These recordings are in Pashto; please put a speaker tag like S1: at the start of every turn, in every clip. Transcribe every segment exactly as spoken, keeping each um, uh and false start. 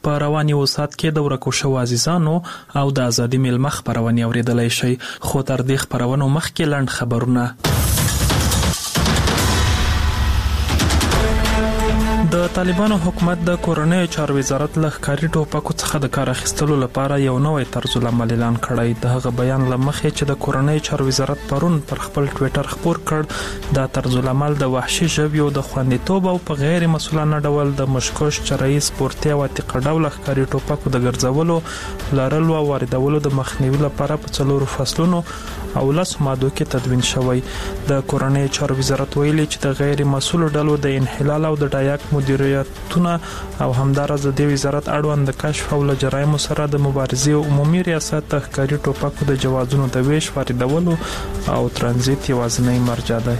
S1: په رواني وسات کې د ورکو شو عزیزانو او د ازادي میلمه خبرونه اوریدلای شي. خو تر دې خبرونو مخکې لنډ خبرونه. د طالبانو حکومت د کورنۍ چارو وزارت له ښکاري ټوپکو څخه د کار اخیستلو لپاره یو نوی طرز العمل اعلان کړی. د هغه بیان لمخې چې د کورنۍ چارو وزارت پرون پر خپل ټوئیټر خبر کړ د طرز العمل د وحشي ژویو د خوندیتوب او په غیر مسؤلانه ډول د مشکوش چرایي سپورتي او اتقا ډول ښکاري ټوپکو د ګرځولو لارلو او واردولو د مخنیوي لپاره په څلورو فصلونو او لس مادو کې تدوین شوی. د کورنۍ چارو وزارت ویلي چې د غیر مسؤل ډلو د انحلال او د ډایاک مدیریتونه او همدارس د وزارت اړوند د کشف او له جرایمو سره د مبارزې عمومي ریاست د ښکاري ټوپکو د جوازونو د ویش واردولو او ترانزیت یوازینی مرجع دی.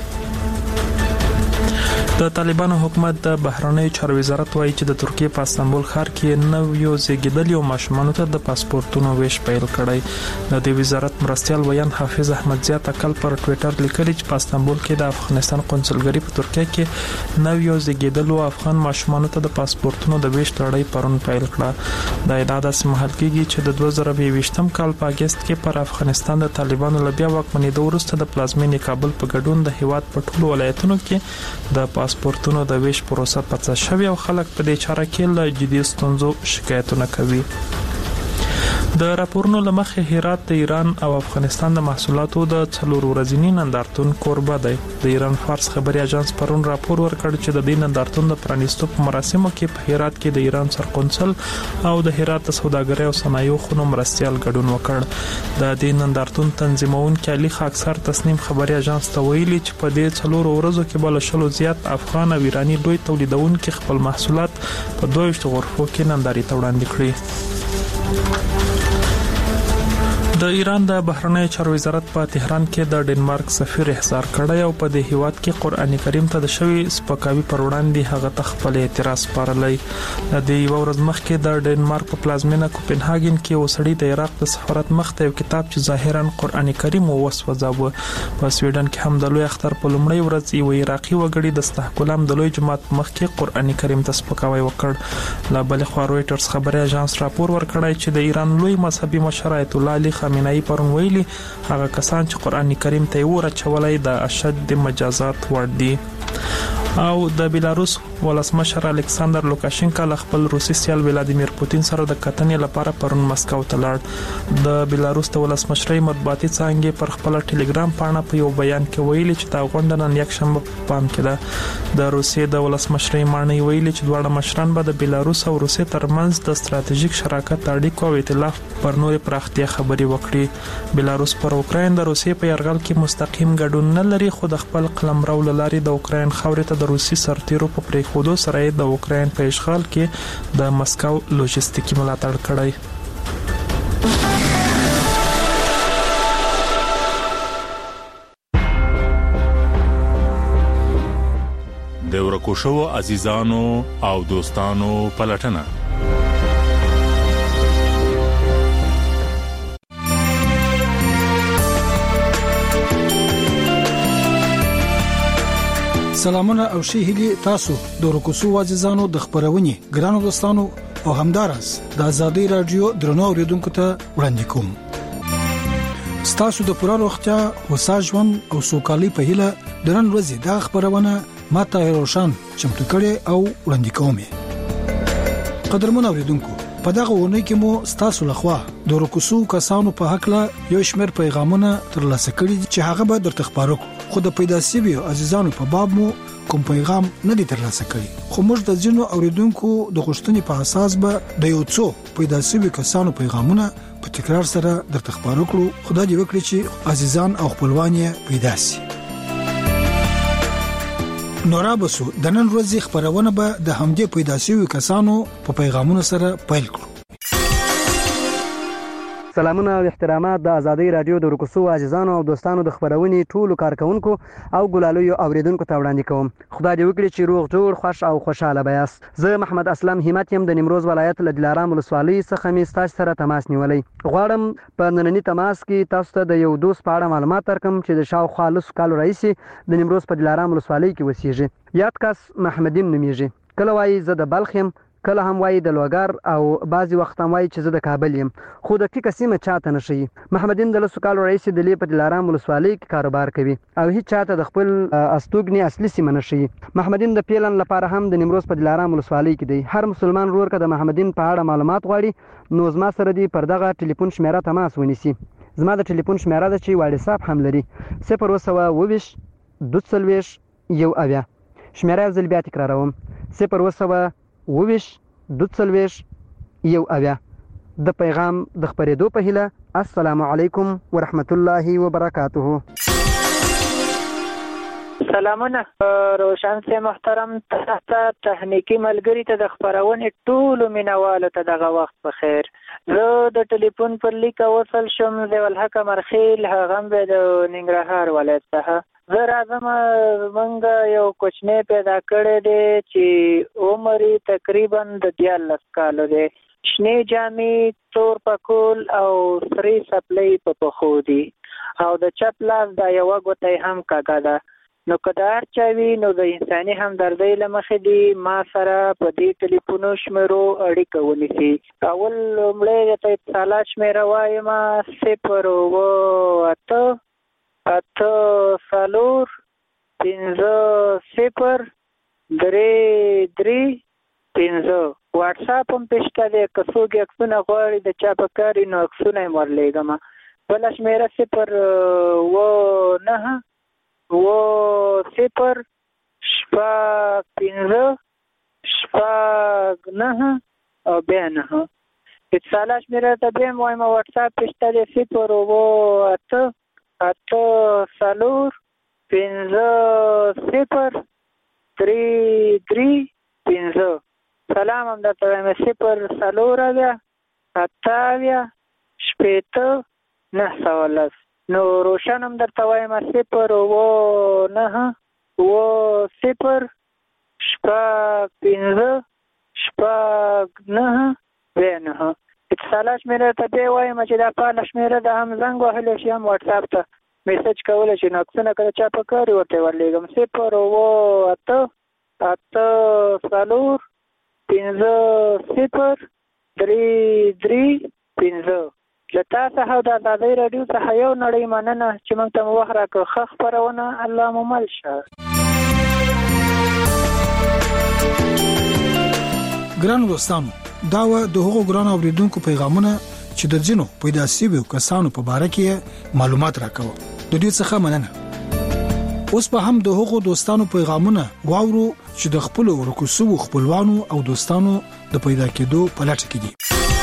S1: د طالبانو حکومت د بهرنی چارو وزارت وایي چې د ترکیه په استانبول ښار کې نویو زیږیدلي او ماشومانو ته د پاسپورتونو ویش پیل کړی. د دې وزارت مرستیال ویان حافظ احمد زیات اکل پر ټوئیټر لیکلي چې په استانبول کې د افغانستان قونسلګري په ترکیه کې نویو زیږیدلو افغان ماشومانو ته د پاسپورتونو د ویش لړۍ پرون پیل کړه. د اعداد سمحل کېږي چې د دوه زره یوویشتم کال په اگست کې پر افغانستان د طالبانو لبیا واکمنۍ وروسته د پلازمینې کابل په ګډون د هیواد په ټولو ولایتونو کې د پاسپورتونو د ویش پروسه پڅه شوی او خلک په دې چاره کې له جدي ستونزو شکایتونه کوي. د راپورونو لمخې هرات د ایران او افغانستان د محصولاتو د څلور ورځنی نندارتون کوربه دی. د ایران فارس خبري اژانس پرون راپور ورکړ چې د دې نندارتون د پرانیستو په مراسمو کې په هرات کې د ایران سرقونسل او د هرات د سوداګرۍ او صنایعو خونو مرستیال ګډون وکړ. د دې نندارتون تنظیمونکي علي خاکسار تسنیم خبري اژانس ته ویلي چې په دې څلور ورځو کې بل شلو زیات افغان او ایرانی لوی تولیدونکو خپل محصولات په دوه ویشت غرفو کې ننداري ته وړاندې کړي. د ایران د بهرنی چارو وزارت په تهران کې د ډنمارک سفیر احضار کړی او په دې هیواد کې قرآن کریم ته د شوی سپکاوي پر وړاندې هغه ته خپل اعتراض سپارلی. د دې یو ورځ مخکې د ډنمارک په پلازمینه کوپنهاګن کې وسړي د عراق د سفارت مخ ته یو کتاب چې ظاهرا قرآن کریم وسوځاوه. په سویډن کې هم د لوی اختر په لومړۍ ورځ یو عراقي وګړي د استحکام د لوی جماعت مخ کې قرآن کریم ته سپکاوي وکړ. لا بل خو رويټرز خبري اژانس راپور ورکړی چې د ایران لوی مذهبي مشر آیت الله علي خامنه‌ای پرون ویلي هغه کسان چې قرآن کریم ته ورچولای د اشد مجازات وړ دي. او د بیلاروس ولسمشر الکساندر لوکاشینکا له خپل روسي سیال ولادیمیر پوتین سره د کتنې لپاره پرون مسکو ته لاړ. د بیلاروس د ولسمشرۍ مطبوعاتي څانګې پر خپل ټلګرام پاڼه په یو بیان کې ویلي چې دا غونډه نن یک شنبه په پام کې ده. د روسیې د ولسمشرۍ معنی ویلي چې دواړه مشران به د بیلاروس او روسیې ترمنځ د ستراتیژیک شراکت اړیکو او ائتلاف پر نورې پراختیا خبري وکړي. بیلاروس پر اوکراین د روسیې په یرغل کې مستقیم ګډون نه لري خو د خپل قلمرو لاري د اوکراین خاورې ته د روسي سرتیرو په پریښودو سره د اوکراین په اشغال کې د مسکو لوجستیکي ملاتړ کړی.
S2: د ورکو شو عزیزانو او دوستانو پلټنه.
S3: سلامونه او ښه هیلي تاسو د ورکوسو عزیزانو د خبرونې ګرانو دوستانو او همدارس د ازادي رادیو درنو اوریدونکو ته وړاندې کوم. تاسو د پوره روغتیا او ساجون او سوکالي په هیله درن ورځې د خبرونه ماته روشن چمتو کړي او وړاندې کوم. قدرمن اوریدونکو په دغه ونه کې مو تاسو لخوا د ورکوسو کسانو په حق له یو شمېر پیغامونه ترلاسه کړي چې هغه به درته خبرو خو د پیدا شوی عزیزانو په باب مو کوم پیغام نه دي ترلاسه کړي خو موږ د ځینو اوریدونکو د غوښتنې په اساس به د یو څو پیدا شوی کسانو پیغامونه په تکرار سره درته خبرو کړو. خدای دې وکړي چې عزیزان او خپلوان یې پیدا شي. نورا بسو د نن ورځې خبرونه به د همدې پیدا شوی کسانو په پیغامونو سره پیل کړو.
S4: سلامونه او احترامات د ازادي رادیو د ورکوسو عزیزانو او دوستانو د خبرونې ټولو کارکونکو او ګلالویو اوریدونکو ته وړاندې کوم. خدای دې وکړي چې روغ جوړ خوش او خوشاله بیاست. زه محمد اسلم همت يم د نیمروز ولایت له دلارام ولسوالۍ څخه مې تاسو سره تماس نیولای. غواړم په نننی تماس کې تاسو ته د یو دوست په اړه معلومات درکم چې د شاوخوا لس کالو راهیسې د نیمروز په دلارام ولسوالۍ کې اوسېږي. یاد کس محمدیم نومیږي. کله وایي زه د بلخ یم کله هم وایي د لوګر او بعضی وخت هم وایي چې زه د کابل یم خو د ټیکه سیمه چاته نه ښیي. محمدین د لسو کالو رئیس د لې په دلارام ولسوالۍ کې کاروبار کوي او هیڅ چاته د خپل استوګنې اصلي سیمه نه ښیي. محمدین د پیلن لپاره هم د نیمروز په دلارام ولسوالۍ کې دی. هر مسلمان ورور که د محمدین په اړه معلومات غواړي نو زما سره دی پر دغه ټلیفون شمیره تماس ونیسي. زما د ټلیفون شمیره ده چې واتساپ هم لري صفر اووه سوه اوویشت دوه څلوېښت یو اویا. شمیره یو ځل بیا تکراروم صفر اووه سوه اوویشت دوه څلوېښت یو اویا. د پیغام د خپرېدو په هیله السلام علیکم ورحمت الله وبرکاته.
S5: سلامونه روشن سي محترم ته تخنیکی ملګری ته د خبرونې ټولو مینوالو ته دغه وخت په خیر. زه د ټلیفون پر لیک وصل شم ضیاء الحق مرخیل هغه به د ننګرهار ولایت څخه. زه راځم موږ یو کوچنی پیدا کړی دی چې عمر تقریبا د دیارلس کالو دی. شنې جامې تور پکول او سرې څپلۍ په پښو دي او د چپ لاس دا یوه ګوته یې هم کږه ده. نو که د هر چا وي نو د انساني همدردۍ له مخې دي ما سره په دې ټلیفونو شمیرو اړیکه ونیسي. اول لومړی درته اتصالات شمیره وایم صفر اووه اته اته څلور پنځه صفر درې درې پنځه. واټساپ هم پې شته دی که څوک یې عکسونه غواړي د چا په کار وي نو عکسونه یې ورلیږم. بله شمیره صفر اووه نهه اووه صفر شپږ پنځه شپږ نهه او بیا نهه. اتصالات شمیره ته بیا هم وایم واټساپ پې شته دی صفر اووه اته اته څلور پنځه صفر درې درې پنځه. سلام هم درته وایم صفر څلور اویا اته اویا شپېته نهه سوه لس. نو روشن هم درته وایم صفر اووه نهه اووه صفر شپږ پنځه شپږ نهه بیا نهه. اتصالات شمیره ته بیا وایم چې دا فعاله شمیره ده هم زنګ وهلی شي هم واټساپ ته میسج کولی شي نو عکسونه که د چا په کار وي ورته یې ورلیږم. صفر اووه اته اته څلور پنځه صفر درې درې پنځه. له تا څخه او د ازادۍ راډیو څخه یو نړۍ مننه چې موږ ته مو وخت راکړ. ښه خپرونه الله مو مل شه.
S3: ګرانو دوستانو دا و د هغو ګرانو اوریدونکو پیغامونه چې د ځینو پیدا شویو کسانو په باره کې معلومات راکوه. د دې څخه مننه. اوس به هم د هغو دوستانو پیغامونه واورو چې د خپل ورکوسو خپلوانو او دوستانو د پیدا کېدو په لټه کې دي.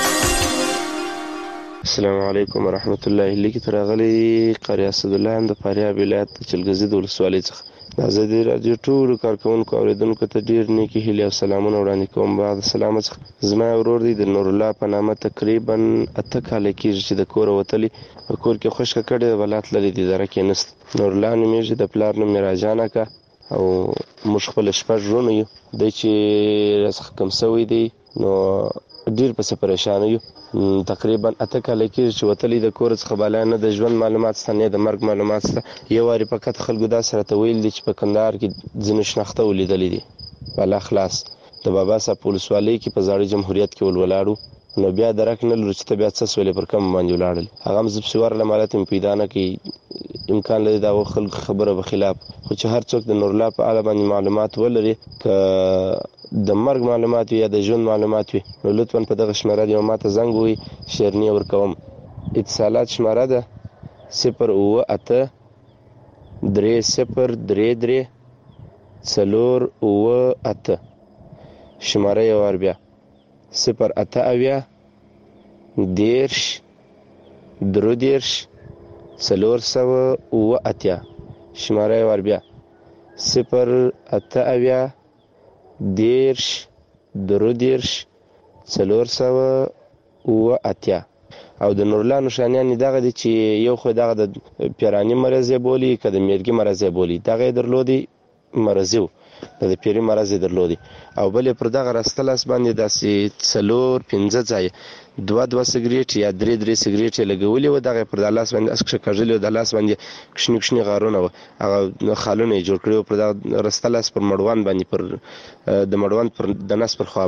S6: السلام علیکم ورحمت الله. لیکي تر غلي قاری اسد الله هم د فاریاب ولایت چلګزي د ولسوالۍ څخه د ازادي رادیو ټولو کارکونکو اوریدونکو ته ډیر نیکی هیله او سلامونه وړاندې کوم. بعد سلام څخه زما ورور دی د نور الله په نامه تقریبا اته کال کېږي چې د کور وتلی په کور کې خوشک کړي ولات لري د درکې نست. نور الله نومېږي د پلار نوم راجانه کا او موږ خپل شپږ ورونه یو د چې رسخ کم سوی دی نو ډیر په پریشان یو. تقریبا اته کال کې چې وتلی د کور څخه بالا نه د ژوند معلومات ستنه د مرګ معلومات ست یو واری فقط خلکو دا سره ته ویل دي چې په کندهار کې ځینو شناخته ولیدلې دي بالا خلاص د بابا صاحب پولیسوالۍ کې په زاړه جمهوریت کې ولولاړو نو بیا درک نه لرو چې ته بیا څه سولې پر کم باندې ولاړل. هغه هم زب سوار لمالت پیدا نه کې امکان لري دا خلک خبره به خلاف خو چې هر څوک د نور الله په اړه باندې معلومات ولري ک د مرګ معلومات یا د ژوند معلومات وي نو لطفا په دغه شمیره دی ماته زنګ وي شیرنی ورکوم. اتصالات شمیره ده صفر اووه اته درې صفر درې درې څلور اووه اته. شمیره یو وار بیا صفر اته اویا دیرش درو دیرش څلور سوه اووه اتیا. شمیره یو وار بیا صفر اته اویا دیرش درو دیرش څلور سوه اووه اتیا. او د نورلا نشانیان دغه دي چې یو خو دغه د پیرانی مرض بولی که د میرګي مرض بولی دغه درلودي مرزو د پیری مرض درلودي او بل پر دغه راستلاس باندې داسې څلور پنځه ځای دوه دوه سګریټ یا درې درې سګریټ لګولې و دغه پر د لاس باندې اسکه کاژلې د لاس باندې کښنی کښنی غارونه و هغه خالونه جوړ کړو پر دغه راستلاس پر مړوان باندې پر د مړوان پر د نس پر خوا باندې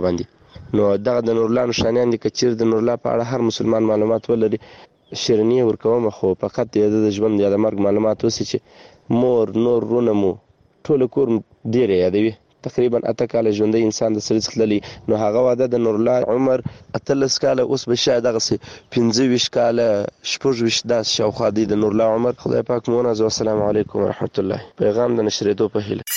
S6: نو دغه د نورالله نښانیان دي که چیرې د نورالله په اړه هر مسلمان معلومات ولري شیریني ورکوم خو فقط د د ژوند یا د مرګ معلومات وسی چې مور نور رونه مو ټول کور ډیر یادوي تقریبا اته کاله ژوندۍ انسان د سړي څخه تللی نو هغه واده د نورالله عمر اتلس کاله اوس به شاید دغسې پنځه ویشت کاله شپږ ویشت داسې شاوخوا دی د نورالله عمر خدای پاک مو ونازوي. السلام علیکم ورحمت الله. پیغام د نشرېدو په هیله.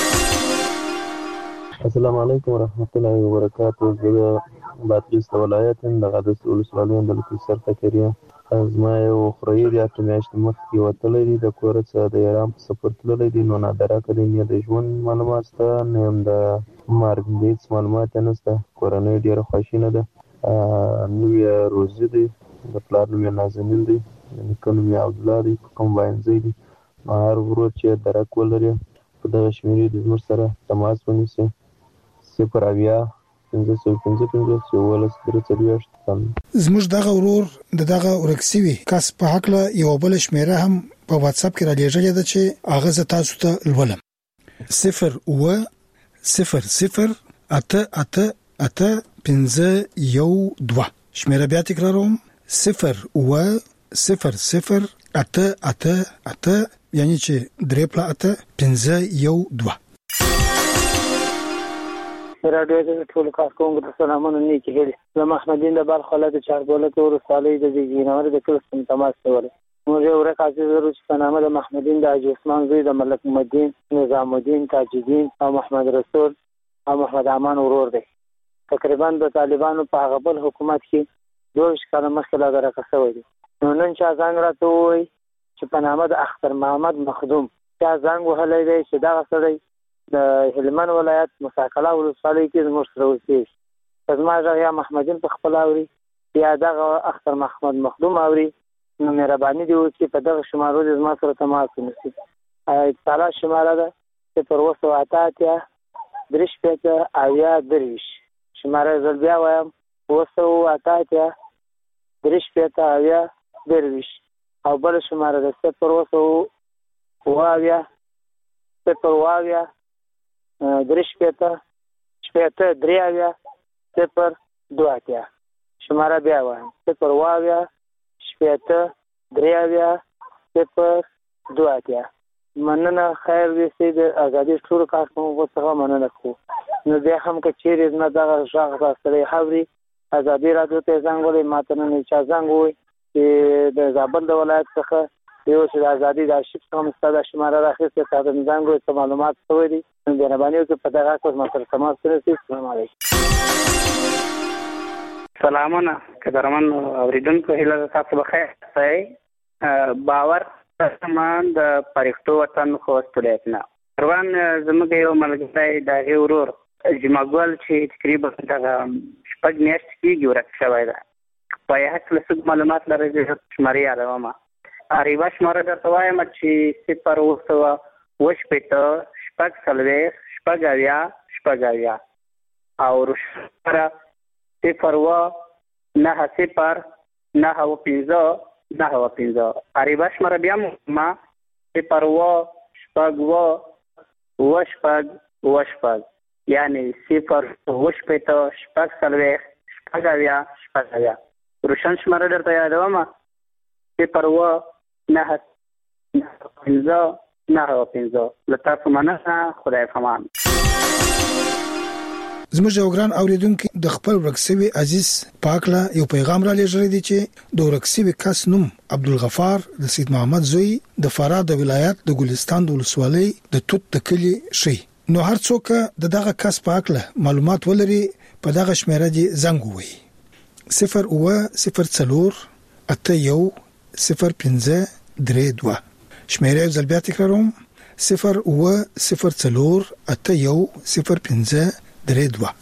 S7: السلام علیکم ورحمت الله وبرکاته. زه د بادغیس د ولایت یم د قادس ولسوالۍ د لکسر تکریه. زما یو خوریی دی اته میاشتې مخکې وتلی دی د کوره څخه د ایران په سفر تللی دی نو نادره کلي نه د ژوند معلومات شته نه هم د مرګ هېڅ معلومات یې نشته. کورنۍ ډېره خواشینه ده. نوم یې روزي دی د پلار نوم یې نازنین دی د نیکه نوم یې عبدالله دی په کمباینځی دی. نو هر ورور چې درک ولري په دغه شمېرې د زموږ سره تماس ونیسي صفر اویا پنځه سوه پنځه پنځوس یولس درې څلوېښت.
S3: زموږ دغه ورور د دغه ورک شوي کس په هکله یوه بله شمېره هم په واتساپ کې رالیږلې ده چې هغه زه تاسو ته لولم. صفر اوه صفر صفر اته اته اته پنځه یو دوه. شمېره بیا تکراروم صفر اوه صفر صفر اته اته اته یعنی چې درې پله اته پنځه یو دوه.
S5: راډیو د ټول کارکونکو ته سلامونه نیکې هیلې. زه محمدین د بلخ ولایت د چارګولک ولسوالۍ د زیږینور د کلي څخه تماس کولی. موږ یو ورک عزیز لرو چې په نامه د محمدین د حاجي عثمان زوی د ملک محمدین نظام الدین تاج الدین او محمد رسول او محمد امان ورور دی. تقریبا د طالبانو په هغه بل حکومت کې دوه ویشت کاله مخکې لا درکه شوی دی. نو نن چا زنګ راته ووایي چې په نامه د اختر محمد مخدوم چا زنګ وهلی دی چې دغه سړی د هلمند ولایت مساکله ولسوالۍ کې زموږ سره اوسېږي. که زما غږ یا محمدین په خپله اوري یا دغه اختر محمد مخدوم اوري نو مهرباني دې وکړي په دغه شمارو دې زما سره تماس ونیسي. اتصالات شماره ده صفر اوه سوه اته اتیا درې شپېته اویا درویشت. شماره یې ځل بیا وایم اوه سوه اته اتیا درې شپېته اویا درویشت. او بله شماره ده صفر اوه سوه اوه اویا صفر اوه اویا درې شپېته شپېته درې اویا صفر دوه اتیا. شماره بیا وایم صفر اوه اویا شپېته درې اویا صفر دوه اتیا. مننه خیر وي سي د ازادي ټولو کارکوونکو څخه مننه کوو. نو بیا هم که چیرې زما دغه غږ راستلی اوري ازادي راډیو ته زنګ وهلی ما ته نن چا زنګ ووایي چې د زابل د ولایت څخه یو چې د ازادي د آرشیف څخه مو ستا دا شماره راخیستې تا ته مې زنګ ووایي څه معلومات شوی دي نو مهرباني وکړئ په دغه حق زما سره تماس ونیسئ. السلام علیکم.
S8: سلامونه قدرمن اورېدونکو هیله ده تاسو بخیر یاست. باور سامان د پرښتو وطن خوست ولایت نه روان زموږ یو ملګری د هغې ورور جمعه ګل چې تقریبا دغه شپږ میاشتې کېږي ورک شوی ده. په یې هکله څه معلومات لرئ زه شمارې یادومه. یوه شماره درته وایم چې صفر اوه سوه اوه شپېته شپږ څلوېښت شپږ اویا شپږ اویا او روشماره صفر اوه نهه صفر نهه اوه پنځه نهه اوه پنځه. عربه شماره بیا ما صفر اوه شپږ اوه اوه شپږ اوه شپږ یعنې صفر اوه شپېته شپږ څلوېښت شپږ اویا شپږ اویا. روشن شماره درته یادومه صفر اوه نهه پنځه نهه اوه پنځه. له تاسو مننه. خدای پامان.
S3: زموږ یو ګران اوریدونکي د خپل ورک شوي عزیز پاکله یو پیغام را لېږلی دی چې د ورک شوي کس نوم عبدالغفار د سید محمد زوی د فراه د ولایت د ګلستان د ولسوالۍ د توت د کلي شي. نو هر څوک د دغه کس پاکله معلومات ولري په دغه شمېره دې زنګ ووهي صفر اوه صفر څلور اته یو صفر پنځه درې دوه. شمېره یو ځل بیا تکراروم صفر اوه صفر څلور اته یو صفر پنځه درې دوه.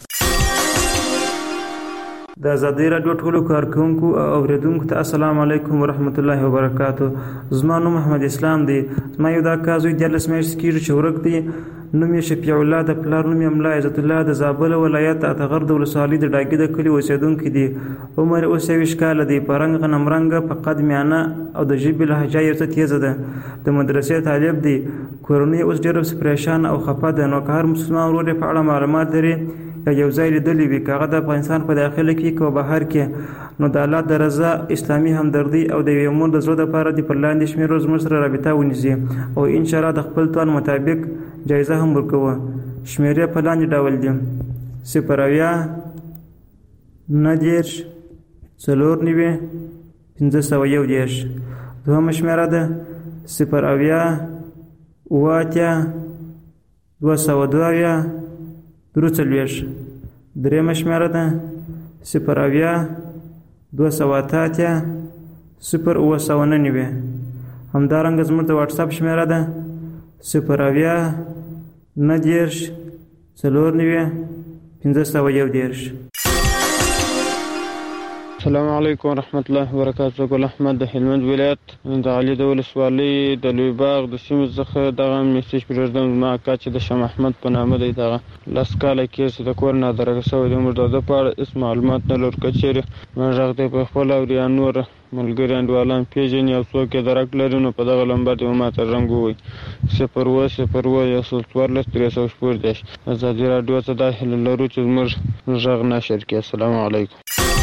S9: د ازادي راډیو ټولو کارکونکو او اوریدونکو ته السلام علیکم ورحمت الله وبرکاتو. زما نوم محمد اسلام دی. زما یو دا کار زوی دیارلس میاشتې کېږي چې ورک دی. نوم یې شفیع الله د پلار نوم یې ملا عزت الله د زابل ولایت د اتغر د ولسوالۍ د ډاګي د کلي اوسېدونکی دی. عمر یې اوس یویشت کاله دی. په رنګ غنمرنګه په قد میانه او د ژبې لهجه یې څه تیزه ده. د مدرسې طالب دی. کورنۍ اوس ډېره پریشان او خفه ده. نو که هر مسلمان ورور یې په اړه معلومات لري یا یو ځای لیدلی وي، که هغه د افغانستان په داخله کې که بهر کې، نو د الله د رضا، اسلامي همدردي او د یوې مور د زړه دپاره دې پر لاندې شمېرو زموږ سره رابطه ونیسي او انشاءالله د خپل توان مطابق جایزه هم ورکوو. شمېرې په لاندې ډول دي: صفر اویا نهه دېرش څلور نوي پنځه سوه یو دېرش. دوهمه شمېره ده صفر اویا اوه اتیا دوه سوه دوه اویا درې څلوېښت. درېیمه شمېره ده صفر اویا دوه سوه اته اتیا صفر اوه سوه نهه نوي. همدارنګه زموږ د واټساپ شمېره ده صفر اویا نهه دېرش څلور نوي پنځه سوه یو دېرش.
S10: السلام علیکم ورحمت الله وبرکاته. ګل احمد د هلمند ولایت د علي د ولسوالۍ د لوی باغ د سیمې څخه دغه میسج پرېږدم. زما اکا چې د شاه محمد په نامه دی، دغه لس کاله کېږي چې د کور نه درګه شوی دی. موږ د ده په اړه هېڅ معلومات نه لرو. که چېرې ما غږ دی په خپله اوري یا نور ملګري انډیوالان پېژني او څوک یې درک لري، نو په دغه نمبر دې ما ته رنګ ووایي: صفر اوه صفر اوه یو سل څوارلس درې سوه شپږ دېرش. ازادي راډیو ته دا هیله لرو چې زموږ غږ نشر کړي. السلام علیکم.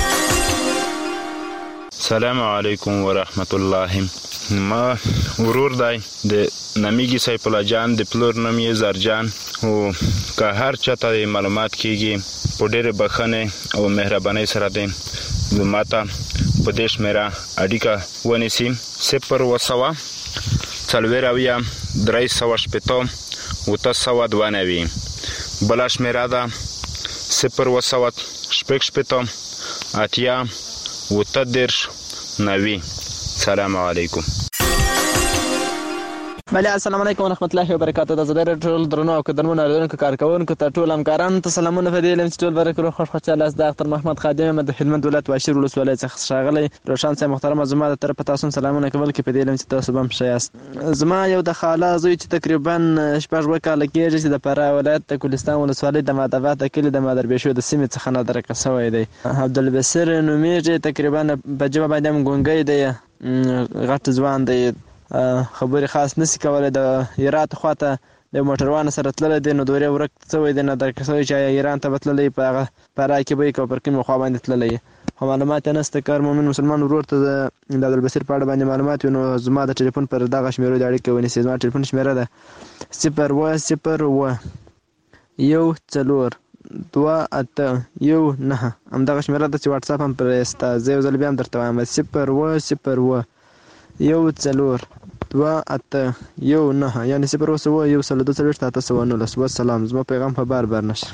S11: السلام علیکم ورحمت الله. ما ورور دی د نامیږي سیف الله جان، د پلور نوم یې زرجان. او که هر چاته معلومات کېږي په ډېرې بښنې او مهربانۍ سره دی ما ته په دې شمېره اړیکه ونیسي: صفر اوه سوه څلوېښت اویا درې سوه شپېته اوته سوه دوه نوي. بله شمېره ده صفر اوه سوه شپږ شپېته اتیا اوته دېرش نوي. سلام علیکم.
S12: بله، السلام علیکم ورحمت الله وبرکاته. د ازادۍ راډیو ټول درنو او قدرمنو اورېدونکو کارکوونکو ته ټول همکارانو ته سلامونه. په دې علم چې ټول برکت روغ خوش خوشحاله یاست. د اختر محمد خادم یم د هلمند ولایت واشیر ولسوالۍ څخه ښاغلی روشن صاحب محترمه، زما د طرفه تاسو هم سلامونه کول کې په دې علم چې تاسو به هم ښه یاست. زما یو د خاله زوی چې تقریبا شپږ اووه کاله کېږي چې د فراه ولایت د کوهستان ولسوالۍ د مادرآباد د کلي د مادربېشو د سیمې څخه نادرکه شوی دی. عبدالبصیر نومیږي، تقریبا په ژبه باندې هم ګونګی دی، غټ ځوان دی، خبرې خاص نشي کولی. د هرات خواته د موټروان سره تللی دی، نو دورې ورک شوی دی، نادرکه شوی چې ایران ته به تللی، په هغه فراه کې به یې که پر کومې خوا باندې تللی، خو معلومات یې نشته. که هر مؤمن مسلمان ورور ته د عبدالبصیر په اړه باندې معلومات وي، نو زما د ټلیفون پر دغه شمېرو د اړیکې ونیسي. زما ټلیفون شمېره ده صفر اوه صفر اوه یو څلور دوه اته یو نهه. همدغه شمېره ده چې واټساپ هم پرې شته. زه یو ځل بیا هم درته وایم: صفر اوه صفر اوه یو څلور دوه اته یو نهه، یعنې صفر اوه سوه یو سل دوه څلوېښت اته سوه نولس. وسلام. زما پیغام په بار بار نشر.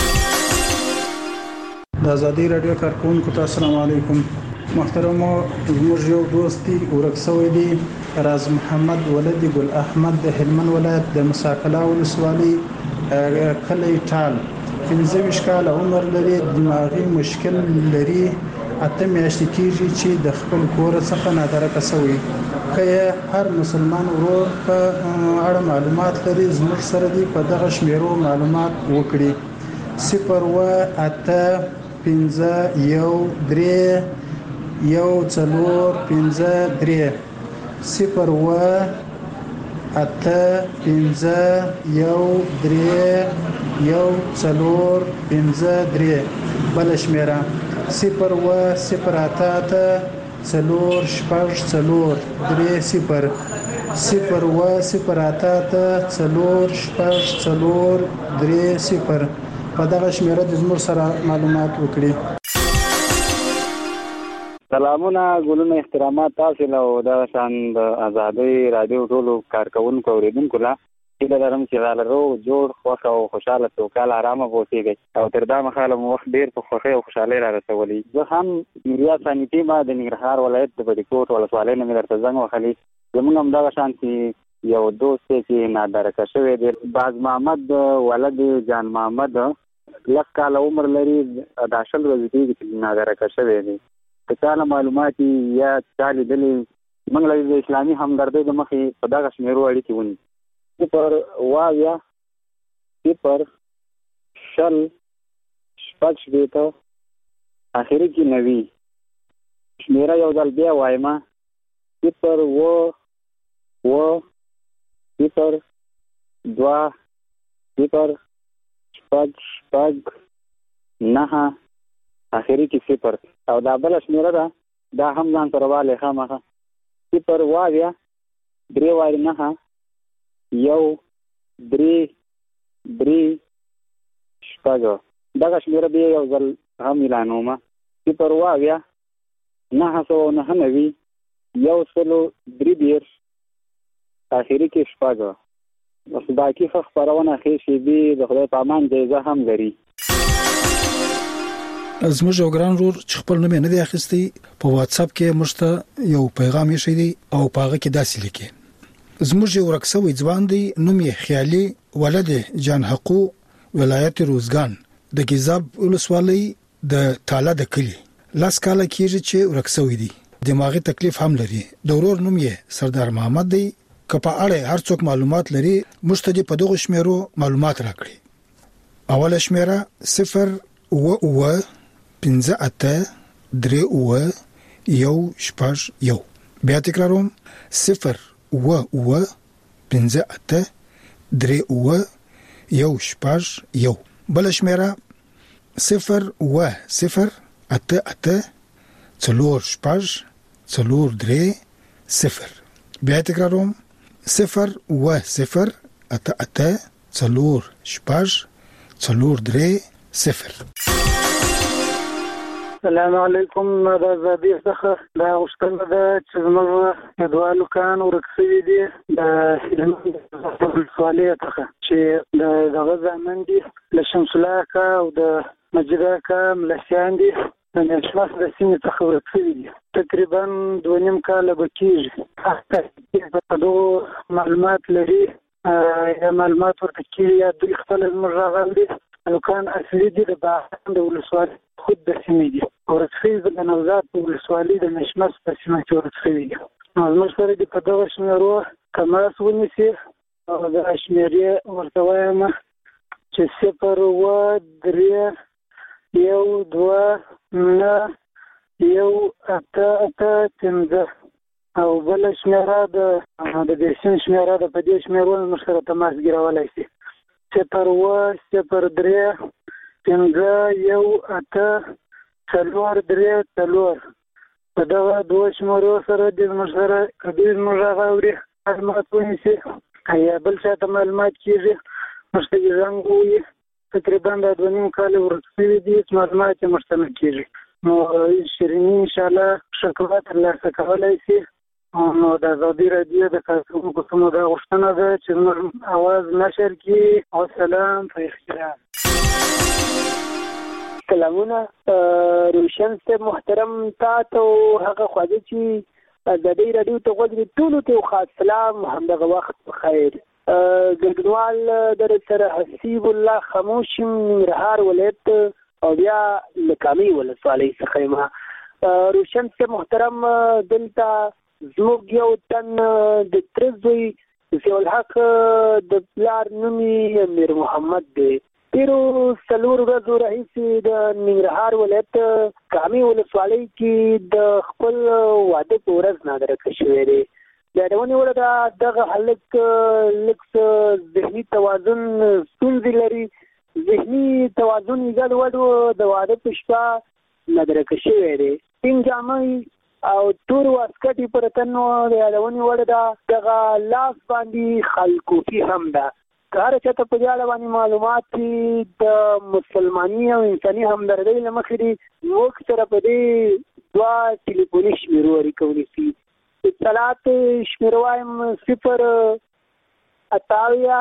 S3: د ازادۍ راډیو کارکوونکو ته السلام علیکم. محترمو، زموږ یو دوست دی ورک شوی دی، راز محمد ولد ګل احمد د هلمند ولایت د مساکلا ولسوالۍ کلی ټال. پنځه ویشت کاله عمر لري، دماغي مشکل لري، اته میاشتې کېږي چې د خپل کور څخه نادرکه شوی. که هر مسلمان ورور په اړه معلومات لري، زموږ سره دی په دغه شمیرو معلومات وکړي: صفر اوه اته پنځه یو درې یو څلور پنځه درې، صفر اوه اته پنځه یو درې یو څلور پنځه درې. بله شمیره صفر اوه صفر اته اته څلور شپږ څلور درې صفر، صفر اوه صفر اته اته څلور شپږ څلور درې صفر. په دغه شمیره د زموږ سره معلومات وکړي.
S8: سلامونه، ګلونه، احترامات تاسو له او دغه شان د ازادۍ راډیو ټولو کارکوونکو اورېدونکو له هیله لرم چې را لرو جوړ خوښ او خوشحاله سوکاله ارامه اوسېږئ او تر دا مهاله مو وخت ډېر په خوښۍ او خوشحالۍ را رسولی. زه هم نوریا ثاني ما د ننګرهار ولایت د بډیکوټ ولسوالۍ نه مې درته زنګ وهلی. زموږ هم دغه شان چې یو دوست دی چې نادرکه شوی دی، باز محمد ولد جان محمد، لس کاله عمر لري، دا شل ورځې کېږي چې نادرکه شوی دی. که چا له معلومات یا چا لیدلي، موږ له د اسلامي همدردۍ د مخې په دغه شمېرو اړیکې ونیسو: صفر اوه اویا صفر شل شپږ شپېته اخري کې نوي. شمېره یو ځل بیا وایم: صفر اوه اوه صفر دوه صفر شپږ شپږ نه اخري کې صفر او دا بل شمیره ده دا هم ځان سره والی خامخه صفر واویا درې واري نه یو درې درې شپږ دغه شمیره بیا یو ځل هم اعلانومه صفر واویا نه سوه نهه نوي یو سلو درې دېرش اخري کې شپږ بس باقي ښه خپرونه ښې شیبې د خدای په امان جایزه هم لري.
S3: زموږ یو ګران ورور چې خپل نوم نه دی اخیستی په واتس اپ کې موږ ته یو پیغام یې شیدي او په هغه کې داسې لیکي زموږ یو رکسوي ځوان دی نوم یې خیالي ولد جان حقو ولایت روزګان د گیزاب ولسوالۍ د تاله د کلی لاس کاله کېږي چې ورکسوي دی دماغي تکلیف هم لري د ورور نوم یې سردار محمد دی که په اړه هر څوک معلومات لري مشتدي په دغه شمیرو معلومات راکړي. اوله شمیره صفر و و پنځه اته درې و یو شپږ یو بیا تکراروم صفر و و پنځه اته درې و یو شپږ یو بل شمیره صفر و صفر اته اته څلور شپږ څلور درې صفر بیا تکراروم صفر و صفر اته اته څلور شپږ څلور درې صفر.
S13: السلام علیکم د زادي څخه دا غوښتنه ده چې زموږ کډوالو کان ورکسوي دي د سوالې څخه چې د دغه ځامن دي له شمس الله کا او د مجید کا ملشان دي د نشماس د سیمې څخه ورکسوي دي تقریبا دوه نیم کاله به کېږي په دغو معلومات لري یا معلومات ورته کېږي یا دوی خپله زموږ راغلي دي نوکان اصلي دي د باغان د ولسوالۍ خود د سیمې دي ورکسوي د نوزاد په ولسوالۍ د نشماس په سیمه کې ورکسوي دي زموږ سره دي په دغه شمیرو کماس ونیسي او د شمیرې ورته وایم چې صفر اوه درې یو دوه نه یو اته اته پنځه او بله شمیره د دې سیمې شمیره ده په دې شمیرو موږ سره تماس ګیرولی شي صفر اوه صفر درې پنځه یو اته څلور درې څلور په دغه دوه شمیرو سره د موږ سره که دوی زموږ هغه اوري معلومات ونیسي یا بل چا ته معلومات کېږي موږ ته یې زنګ ووایي تقریبا دا دوه نیم کاله ورکسوي دي هېڅ معلومات یې موږ ته نه کېږي نو شیریني انشاءالله ښه کړه ترلاسه کولی شي نو د ازادي راډیو د کارکوونکو څخه دا غوښتنه ده چې زموږ اواز نشر کړي. والسلام په احترام.
S14: سلامونه روشن صاحب محترم تا ته هغه خواږه چې ازادي راډیو ته غوږ دي ټولو ته خاص سلام همدغه وخت بخیر. ګډونوال در سره حسیب الله خاموش ننګرهار ولایت او بیا له کامې ولسوالۍ څخه یم. روشن صاحب محترم دلته زموږ یو تن د تره زوی ضیاءالحق د پلار نوم یې امیر محمد دی. تېرو څلور ورځو راهیسې د ننګرهار ولایت کامې ولسوالۍ کې د خپل واده په ورځ نادرکه شوی دی. د یادونې وړ ده دغه هلک لږ څه ذهني توازن ستونزې لري. ذهني توازن یې ګډوډ و. د واده په شپه نادرکه شوی دی. سپین جامې او تور واسکټ یې پر تن و. د یادونې وړ ده دغه لاس باندې خلکوفي هم ده. که هر چاته په دې اړه باندې معلومات دي د مسلماني او انساني همدردۍ له مخې دي موږ سره په دې دوه ټلیفوني شمیرو اړیکولی شي. اطلاعات شمیره وایم صفر اتاویا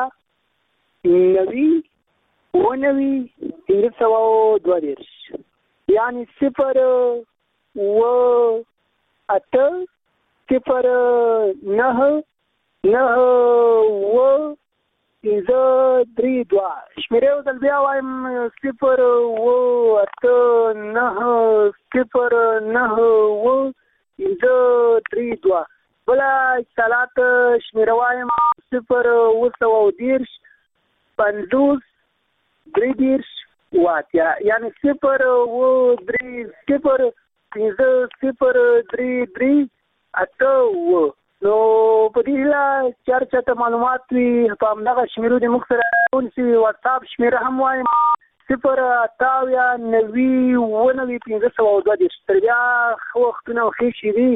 S14: نوي اوه نوي پنځه سوه دوه دېرش یعنې صفر اوه اته صفر نهه نهه اوه پنځه درې دوه شمیرې یو ځل بیا وایم صفر اوه اته نهه صفر نهه اوه پنځه درې دوه. بله اتصالات شمیره وایم صفر اوه سوه دېرش پنځوس درې دېرش اوه اتیا یعنې صفر اوه درې صفر پنځه صفر درې درې اته اوه. نو په دې هیله چې هر چاته معلومات وي په همدغه شمیرو دې موږ سره ونیسي. واتساپ شمیره هم وایم صفر اتاویا نوي ونوي پنځه سوه او دوه دېرش تر بیا ښه وختونه او ښې شېبې.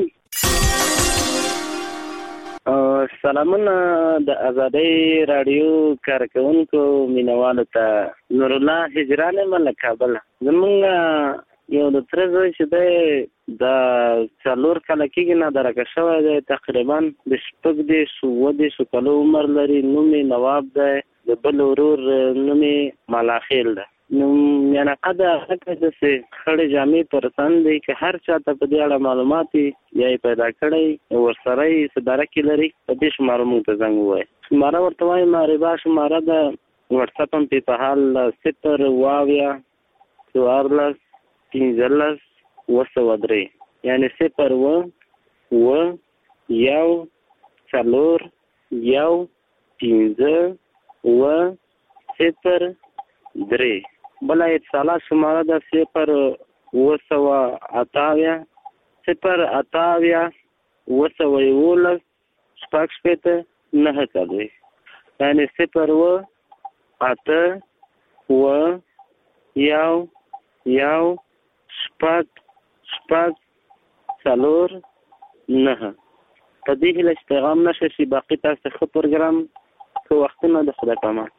S8: سلامونه د ازادۍ راډیو کارکوونکو مینوالو ته. نور الله هجران یم له کابله. زمونږ یو د تره زوی چې دی د څلور کاله کېږي نادرکه شوی دی، تقریبا د شپږ دېرش اووه دېرشو کالو عمر لري. نوم یې نواب دی، د بل ورور نوم یې ملاخیل دی. نو میانقه د هغه داسې خړې جامې پر سن دی که هر چا ته په دې اړه معلومات یا یې پیدا کړی ورسره یې څه درکې لري په دې شماره موږ ته زنګ ووایي. شماره ورته وایم ربا شماره ده، وټساپ هم پې په حال صفر اوه اویا څوارلس پنځلس اوه سوه درې، یعنې صفر اوه اوه یو څلور یو پنځه اوه صفر درې. بله اتصالات شماره ده صفر اوه سوه اته اویا صفر اته اویا اوه سوه یولس شپږ شپېته نهه څلوېښت، یعنې صفر اوه اته اوه یو یو شپږ شپږ څلور نهه. په دې هیله چې پیغام نشه شي، باقي تاسو ښه پروګرام ښه وختونه د خدای په امان.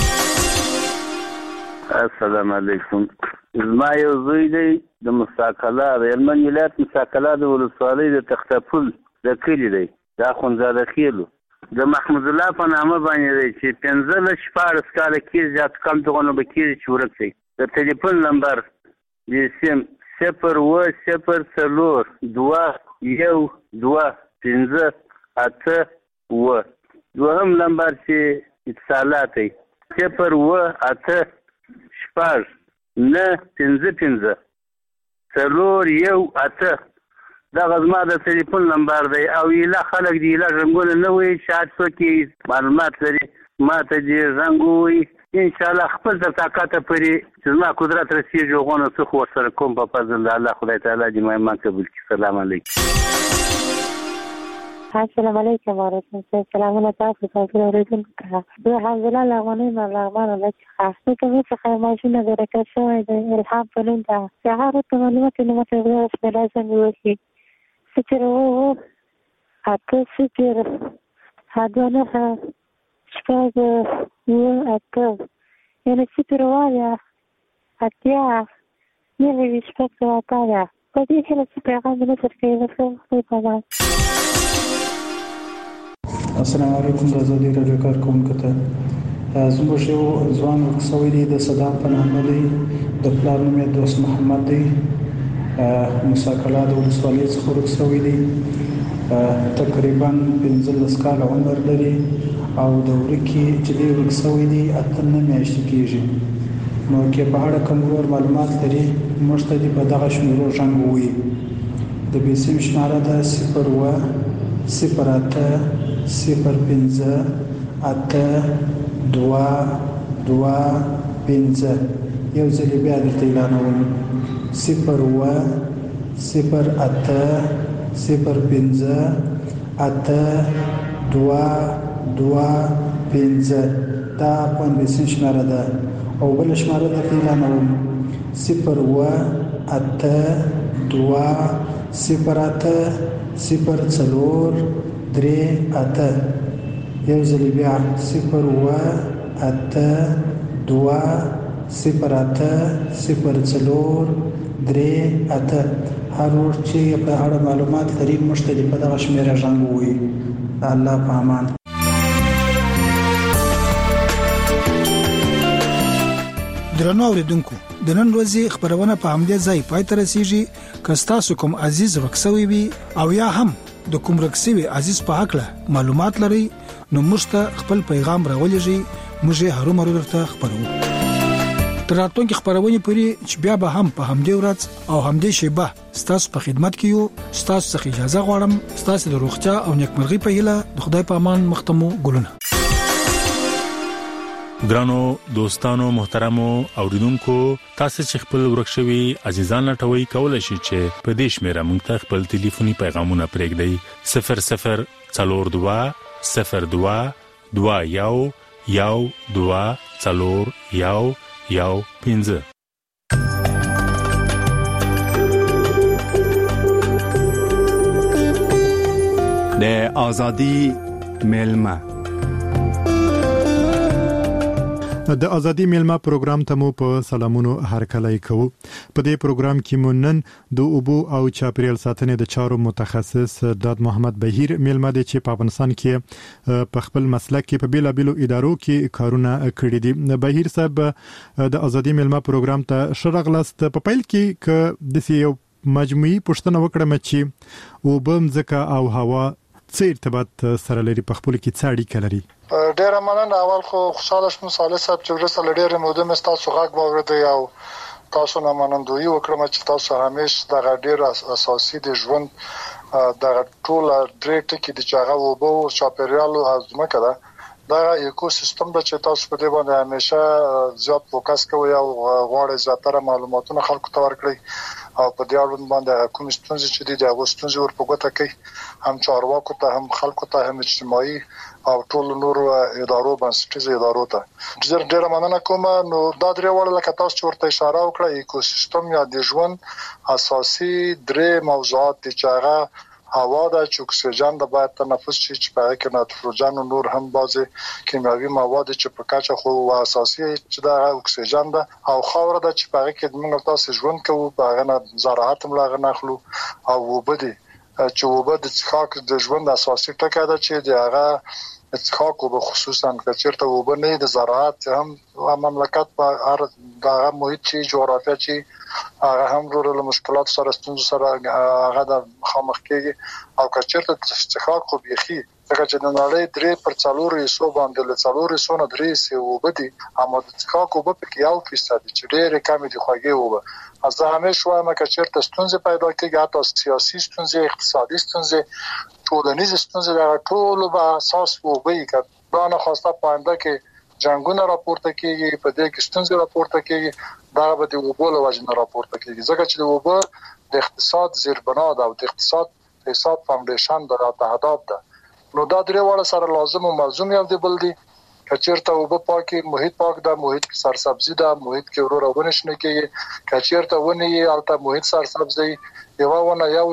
S15: السلام علیکم. زما یو زوی دی د مستقله د هلمند ولایت مستقله د ولسوالۍ د تختپل د کلي دی، د اخندزاده خیلو د محمود الله په نامه باندې دی چې پنځلس شپاړس کاله کېږي، زیات کم دغونه به کېږي چې ورک دی. د ټلیفون نمبر د سیم صفر اوه صفر څلور دوه یو دوه پنځه اته اوه. دوهم نمبر چې اتصالات دی صفر اوه اته شپږ نه پنځه پنځه څلور یو اته. دغه زما د ټلیفون نمبر دی. او ایله خلک د ایله رنګونه نه وایي، شاید څوک معلومات لري ما ته دې رنګ ووایي. انشاءالله خپل تر طاقته پورې چې زما قدرت رسېږي هغونه څه خو ورسره کوم په فضل د الله. خدای تعالی دې ما ایمان قبول کړي. سلام علیکم.
S16: السلام علیکم ورحمة الله. سلامونه تاسو ته اورېدونکو ته. زه الحمدلله له غنۍ نه لغمانه ده څخه د کومې څخه ماشینه برکت شوی دی الهام په نوم ده. چې هغه ته معلومات یې نه ماته ویل چې لازم وشي. صفر اوه اته صفر دوه نهه شپږ اوه اته، یعنې صفر اوه اتیا نهه ویشت شپږ سوه اته ده. په دې هیله چې پیغام مې نشر کوي. زه ښه وختونه په امان.
S17: السلام علیکم. د ازادۍ راډیو کارکوونکو ته زموږ یو ځوان ورک شوی دی، د صدام په نامه دی، د پلار نوم یې دوست محمد دی، مساکله د ولسوالۍ څخه ورک شوی دی. تقریبا پنځلس کاله عمر لري او د ورکې چې دی ورک شوی دی اته نه میاشتې کېږي. نو که په اړه کوم نور معلومات لري موږ ته دې په دغه شمېرو زنګ ووایي. د بیسیم شماره ده صفر اوه صفر اته صفر پنځه اته دوه دوه پنځه. یو ځل بیا درته اعلانوم صفر اوه صفر اته صفر پنځه اته دوه دوه پنځه. دا پنځه شماره ده. او بل شماره درته اعلانوم صفر اوه اته دوه صفر اته صفر څلور درې اته. یو ځل بیا صفر اوه اته دوه صفر اته صفر څلور درې اته. هر ورځ چې په اړه معلومات لري موږ ته په دغه شمېره زنګ ووایي. د الله په امان.
S3: درنو اوریدونکو، د نن ورځې خبرونه په همدې ځای پای ته رسیږي. که تاسو کوم عزیز ورکسوي وي او یا هم د کوم رکسوي عزیز په حق له معلومات لري نو موږ ته خپل پیغام راولېږئ. موږ یې هرو مرو درته خبرو. تر راتلونکي خبرونه پورې چې بیا به هم په همدې ورځ او همدې شیبه ستاسو په خدمت کې یو. ستاسو څخه اجازه غواړم. ستاسو د روغتیا او نیکمرغي په هیله د خدای په امان مختمو ګلونه.
S2: ګرانو دوستانو محترمو اوریدونکو، تاسو چې خپل ورکشوي عزیزان لټوي کولای شئ چې په دې شمیره مونږ ته خپل ټلیفوني پیغامونه پرېږدئ. صفر صفر څلور دوه صفر دوه دوه یو یو دوه څلور یو یو پنځه.
S18: د ازادي ملما
S19: د ازادي ملما پروګرام ته مو په سلامونو هرکلی کوو. په دې پروګرام کې مو نن د اوبو او چاپیریال ساتنې د چارو متخصص داد محمد بهیر ملما د چې په افغانستان کې په خپل مسلک کې په بیلابیلو ادارو کې کارونه کړي دي. بهیر صاحب د ازادي ملما پروګرام ته شرغلست. په پیل کې ک د یو مجموعي پوښتنه وکړم چې اوبه مځکه او هوا څه ارتباط سره لري، په خپل کې څه اړیکه لري؟
S20: ډیره مننه. اول خو خوشاله شوم صالح صاحب چې ورسره لډیره موده مې تاسو غږ واورېدی او تاسو نه منندوی وکړم چې تاسو همیشه د ډیر اساسي د ژوند د ټول درې ټکي د چاغه اوبو او چاپیریال او ځمکه ده دا ایکو سیستم د چې تاسو په دې باندې همیشه زیات فوکس کوئ او غواړئ زیاتره معلوماتونه خلکو ته ورکړئ او په دې اړوند باندې کوم ستونزې چې دي د هغو ستونزې ور په ګوته کوي، هم چارواکو ته هم خلکو ته هم اجتماعي او ټول نور ادارو بنسټیزو ادارو ته ډېر ډېر مننه کوم. نو دا درې وړ لکه تاسو چې ورته اشاره وکړه ایکو سیستم یا د ژوند اساسي درې موضوعات دي چې هغه هوا د چې اکسیجن د باید تنفس شي چې په کې نایتروجن او نور هم بعضي کیمیاوي مواد چې په کاچه خو اساسي چې د اکسیجن ده او خاور د چې په کې موږ تاسو ژوند کوو په هغه نه زراعت ملاغه نخلو او وبدي چې وبد د څخاک د ژوند اساسي ټکی ده چې د هغه څخاک او خصوصا کچرته وبنه د زراعت هم مملکت په هر دغه محیط چې جغرافیا چې هغه هم ورته مشکلات سره ستونزې سره هغه د مخامخ کېږي او کچرته څخاک خو بيخي څنګه چې د نړۍ درې پر څلور یې سو باندې له څلور یې سو نه درې سي وبدي اما د څخاک وب په کې یو فیصد چې ډېر کم دي خوږي وب از همیشه وایم کچرته ستونزې پیدا کېږي حتی سیاسي ستونزې اقتصادي ستونزې ټولنیز ستونزې د ټولو په اساس وبي کړه نه خواسته پاینده کې جنگونه راپورته کیږي په دې کې ستونزې راپورته کیږي دا به د اوبو له وجې نه راپورته کیږي ځکه چې د اوبو د اقتصاد زیربنا ده او د اقتصاد حساب فاونډیشن د اتحادات ده. نو دا درې وړ سره لازم او ملزوم یو دی بل دی کچیرته اوبو پاکي محیط پاک ده محیط کې سرسبزي ده محیط کې ورو ورو نشنه کیږي کچیرته ونی البته محیط سرسبزي یو ونه یو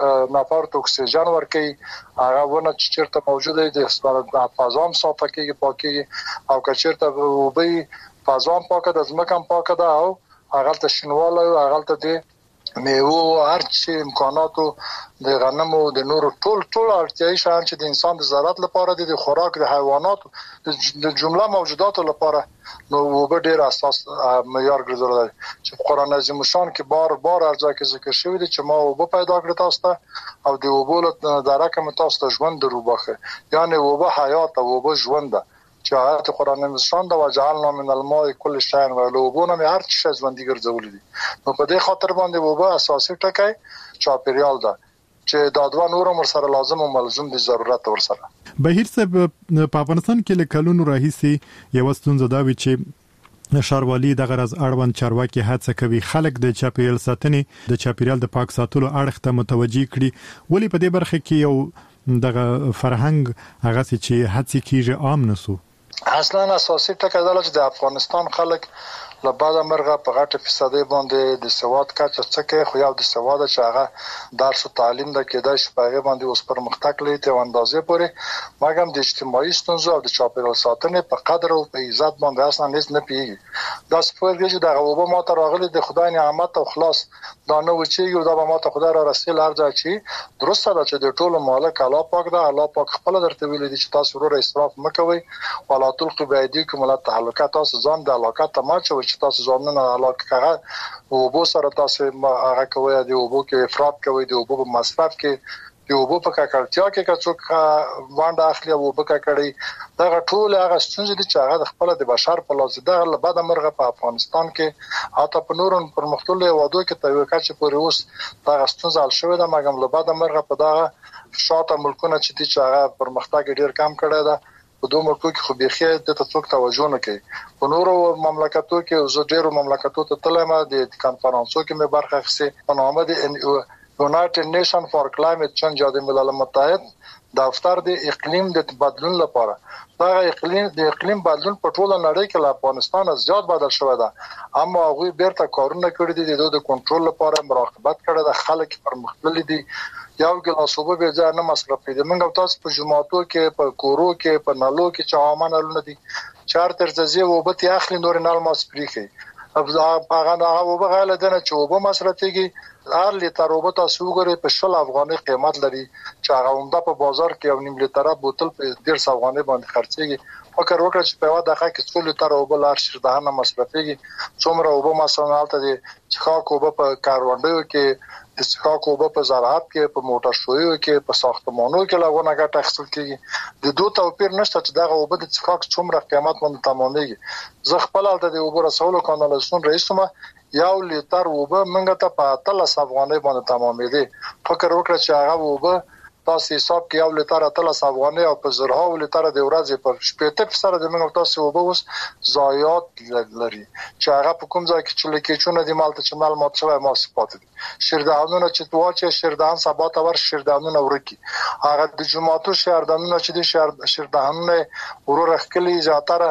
S20: نفر ته اکسیجن ورکي هغه ونه چې چیرته موجوده دي د فضام صافه کیږي پاکي او کچیرته وبي فضام پاکه د ځمکه پاکه ده او هغه ته شنواله هغه ته دي میوه هر څه امکاناتو د غنمو د نورو ټول ټول اړتیاي شان چې د انسان د ضرورت لپاره د خوراک د حیوانات د جمله موجوداتو لپاره نو وب ډیر اساس معیار ګرځول چې قرآن عظیم شان کې بار بار ارزه کې ذکر شوی دی چې ما وب پیدا کړ تاسو ته او د وب له درکه متاسو ته ژوند دروبخه یعنی وب حیات او وب ژوند چې آیات قرآن نشان دا وجعلنا من الماء كل شيء ولوبونه مې هر څه ژوندۍ ګرځولې دي. نو په دې خاطر باندې وبا اساسي ټکی چاپیریال ده چې دا دوه نور مر سره لازم او ملزوم دي ضرورت ور سره.
S19: بهیر صاحب په افغانستان کې له کلونو راهیسي یو ستونزه دا وی چې ښاروالي د غرض اړوند چارواکي هڅه کوي خلک د چاپیریال ساتنې د چاپیریال د پاک ساتلو اړخ ته متوجي کړي، ولی په دې برخه کې یو دغه فرهنګ هغه چې هڅه کیږي عام نسو.
S20: اصلا اساسي ټکی دا چې د افغانستان خلک له بعد مرغه په غټه فیصدي باندې د سواد کچه څکه خو یو د سواد چې هغه درس او تعلیم د کېدای شي په هغه باندې اوس پرمختګ لري ته اندازې پورې مګم د اجتماعي ستونزو او د چاپیریال ساتنې په قدر او په عزت باندې اصلا هیڅ نه پیږي. دا سپورګي چې د اوبو ماته راغلي د خدای نعمت او خلاص دا نو چې یو د ماته خدای را رسول ارزه چې درسته ده چې د ټولو مالک الله پاک ده الله پاک خپل درته ویل دي چې تاسو ورو اسراف مکوئ ولا تلقوا بأيديكم إلى التهلكة تاسو ځان د علاقه ته ما چې تاسو ځان نه علاقه کړه او وبو سره تاسو هغه کوي د وبو کې افراط کوي د وبو مصرف کې د وبو په کارتیا کې کڅوک وانډه اخلي او وبو کړي دا ټول هغه ستونزې دي چې هغه د خپل د بشر په لاس ده له بعد مرغه په افغانستان کې حتی په نورن پر مختلفو وادو کې توګه چې پورې اوس دا ستونزه حل شوې ده مګم له بعد مرغه په دا شاته ملکونه چې دي چې هغه پرمختګ ډیر کم کړی ده په دوه ملکو کې خو بيخي د تڅوک توجه نه کوي. په نورو مملکتو کې زه ډیرو مملکتو ته تلم د کانفرنسو کې مې برخه اخیسته په نامه د یونایټډ نیشن فار کلایمټ چینج د ملل متحد دفتر د اقلیم د بدلون لپاره. دا اقلیم د اقلیم بدلون په ټوله نړۍ کې له افغانستان زیات بدل شوی دی، اما هغه بیرته کارونه کړی دي د کنټرول لپاره مراقبت کړی د خلک پرمختللي دي. یو ګلاس اوبه به ځای نه مصرف کړي. موږ تاسو په جمعاتو کې په کورو کې په نالو کې چې عامه نلونه دي چار تر ځای اوبه تی اخلي نور نال ماس پریخي هغه هغه اوبه غاله دنه چې اوبه مصرفيږي هر لیټر اوبه تاسو وګورئ په شل افغاني قیمت لري چې هغه عمده په بازار کې یو نیم لیټر بوتل په ډیر سو افغاني باندې خرڅيږي. فکر وکړئ چې په واده دغه کې څو لیټر اوبه لار شردهانه مصرفيږي، څومره اوبه مثلا حالت دي چې خاک اوبه په کاروانډیو کې د څښاک اوبه په زراعت کې په موټر شویو کې په ساختمانونو کې لاغونه ګټه اخیستل کیږي. د دوه توپیر نشته چې دغه اوبه د څښاک څومره قیمت باندې تمامېږي. زه خپل الته د اوبو رسولو کانالیزاسیون رئیس ما یو لیټر اوبه منګه ته په اتلس افغانۍ باندې تمامېدي. فکر وکړه چې هغه اوبه تاسو حساب کې یو لیټر اتلس افغانۍ او په زرها لیټر د ورځې په شپږ فیصد د منګه تاسو اوبه اوس ضایعات لري چې هغه په کوم ځای کې چې لکېچونه د مالته چې مال مات شوی ماسپات دي. شردهانونه چې تواچې شردهان سبا ته ور شردهانونه ورکی هغه د جمعاتو شردهانونه چې د شهر شردهانونه ورور خکلی زیاتره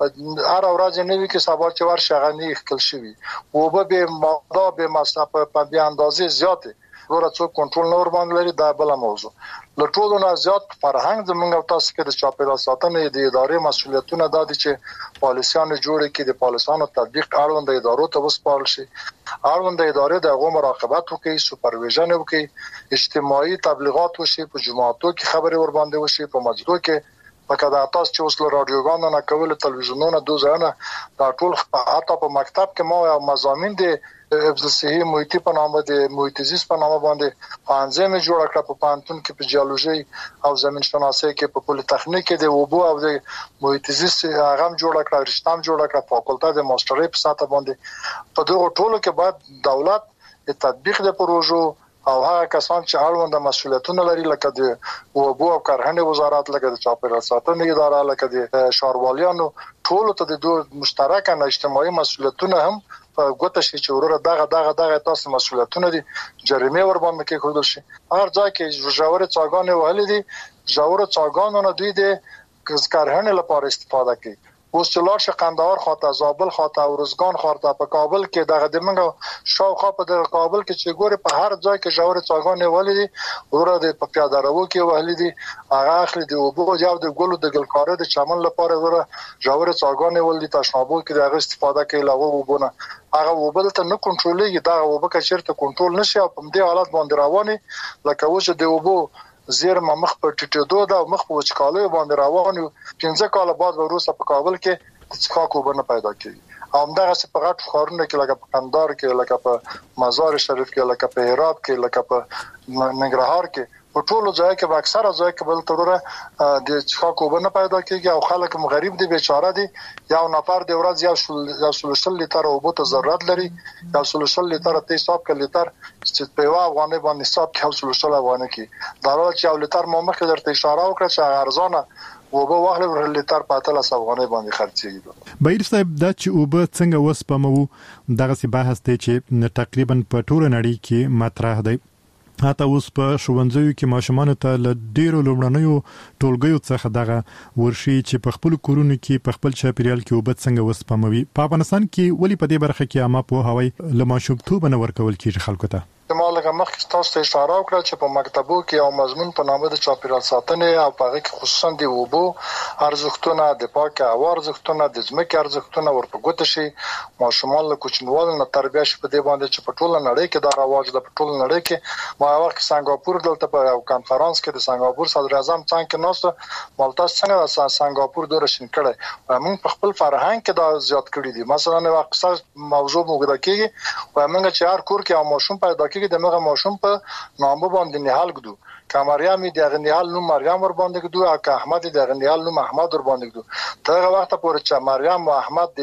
S20: هر ورځ نه وی کې سبا چې ور شغنی خکل شوی اوبه به ماده به مصرف په بیا اندازې زیاته ورته څو کنټرول نور باندې لري. دا بل موضوع له ټولو نه زیات فرهنګ زموږ تاسو کې د چاپیریال ساتنې د ادارې مسولیتونه د دي چې پالیسیانو جوړ کړي د پالیسانو تطبیق اړوند ادارو ته وسپارل شي، اړوند ادارې د غو مراقبت وکړي، سوپرویژن وکړي، اجتماعي تبلیغات وشي، په جمعاتو کې خبري ور باندې وشي، په مسجدو کې پکې د تاسو چې اوس له رادیوګانو نه کول تلویزیونونو دوزانه دا ټول حتی په مکتب کې ما یو مضامین دي حفظ صحي محیطي په نامه د محیط زیست په نامه باندې پانځمه جوړ کړه په پانتون کې په جیولوژي او زمين شناسي کې په پولی تخنیک کې د وبو او د محیط زیست هغه جوړ کړه رښتام جوړ کړه فاکولټه د ماسترۍ په ساته باندې په دغه ټولو کې باید دولت د تطبیق د پروژو او هغه کسان چې اړوند مسولیتونه لري لکه د وبو او کرهنې وزارت لکه د چاپیریال ساتنې اداره لکه د شارواليانو ټولو ته د دوه مشترکه اجتماعي مسولیتونه هم په ګوته شي چې ورور دغه دغه دغه تاسو مسولیتونه دي جریمه ور باندې کې خودل شي. هر ځای کې ژوره څاګانې وهلې دي، ژوره څاګانو نه دوی د کرهنې لپاره استفاده کوي. اوس چې لار ش قندهار خاطه زابل خاطه او روزګان خاطه په کابل کې دغه د منګو شاوخوا په د کابل کې چې ګوري په هر ځای کې ژوره څاګانې ولې دي ورور د په پیاده رو کې ولې دي هغه اخلي د وبو یو د ګلو د ګلکاره د چمن لپاره ورور ژوره څاګانې ولې تشنابو کې دغه استفاده کوي لاغو وبونه هغه وبل ته نه کنټرولېږي. دا وبو کې چیرته کنټرول نشي او په دې حالت باندې رواني لکه اوس د وبو زیر ما مخ په ټټېدو دا مخ په وچکالۍ باندې روان یو. پنځه کاله بعد وروسته په کابل کې څخه کوبنه پیدا کیږي او همدغه څه په غټ ښارونو کې لکه په قندهار کې لکه په مزار شریف کې لکه په هرات کې لکه په ننګرهار کې په ټولو ځای کې په اکثره ځای کې بل تروره د څخه کوبنه پیدا کیږي او خلک غریب دي بیچاره دي. یو نفر د ورځ یو سلوشل لیټر اوبو ته ضرورت لري، یو سلوشل لیټر ته حساب کې لیټر چې په یو افغاني باندې حساب کې سلوشل افغاني کې دا راځي یو لیټر مو مخکې درته اشاره وکړه چې ارزانه وبو واخلې ور لیټر په اتلس افغانۍ باندې خرڅېږي.
S19: بهیر صاحب دا چې وبو څنګه وسپمو دغه سی بحث دی چې تقریبا په ټول نړۍ کې مطرح دی. حتی اوس په ښوونځیو کې ماشومان ته له ډیرو لومړنیو ټولګیو څخه دغه ورشي چې په خپل کورونو کې په خپل چاپیریال کې وبو څنګه وسپموي. په افغانستان کې ولې په دې برخه کې عامه پوهاوی له ماشومتوب نه ورکول کیږي خلکو ته؟
S20: مالګه مخکې تاسو ته اشاره وکړه چې په مکتبو کې یو مضمون په نامه د چاپیریال ساتنې او په هغه کې خصوصا د وبو ارزښتونه، د پاکه هوا ارزښتونه، د ځمکې ارزښتونه ورته ګوته شي. ماشومان له کوچنیوالو نه تربیه شي په دې باندې چې په ټوله نړۍ کې دا رواج ده. په ټوله نړۍ کې ما وخت سنگاپور دلته په یو کانفرنس کې د سنگاپور صدر اعظم څنګه کې نوسته مالتا څنګه سنگاپور دوره شین کړي موږ په خپل فرهنګ کې دا زیات کړی دي. مثلا یو اکثر موضوع موږ د کېږي او موږ چې هر کور کې او ماشوم پیدا کېږي د موږ ماشوم په نامه باندې نهال ګدو که مریم د غنیال نوم مریم ور باندې ګدو او که احمد د غنیال نوم احمد ور باندې ګدو. دغه وخت پورې چې مریم او احمد د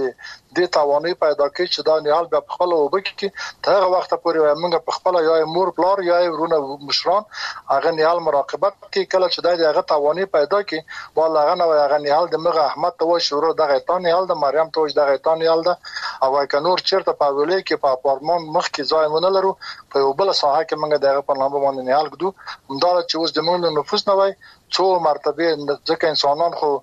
S20: د توانې پیدا کوي چې دا نیال بیا په خپل وبکه کې تر هغه وخت پورې موږ په خپل یا مور پلار یا ورونه مشران هغه نیال مراقبت کوي کله چې دا هغه توانې پیدا کوي والله هغه نو هغه نیال د مغه احمد ته و شروع دغه تان نیال د مریم ته دغه تان نیال ده او کنور چیرته په ویلې کې په اپارتمان مخ کې ځای مونږ لرو په یو بل ساحه کې موږ دغه په نامه باندې نیال ګدو همدا چې اوس د موږ نفوس نه وای څو مرتبه ځکه انسانان خو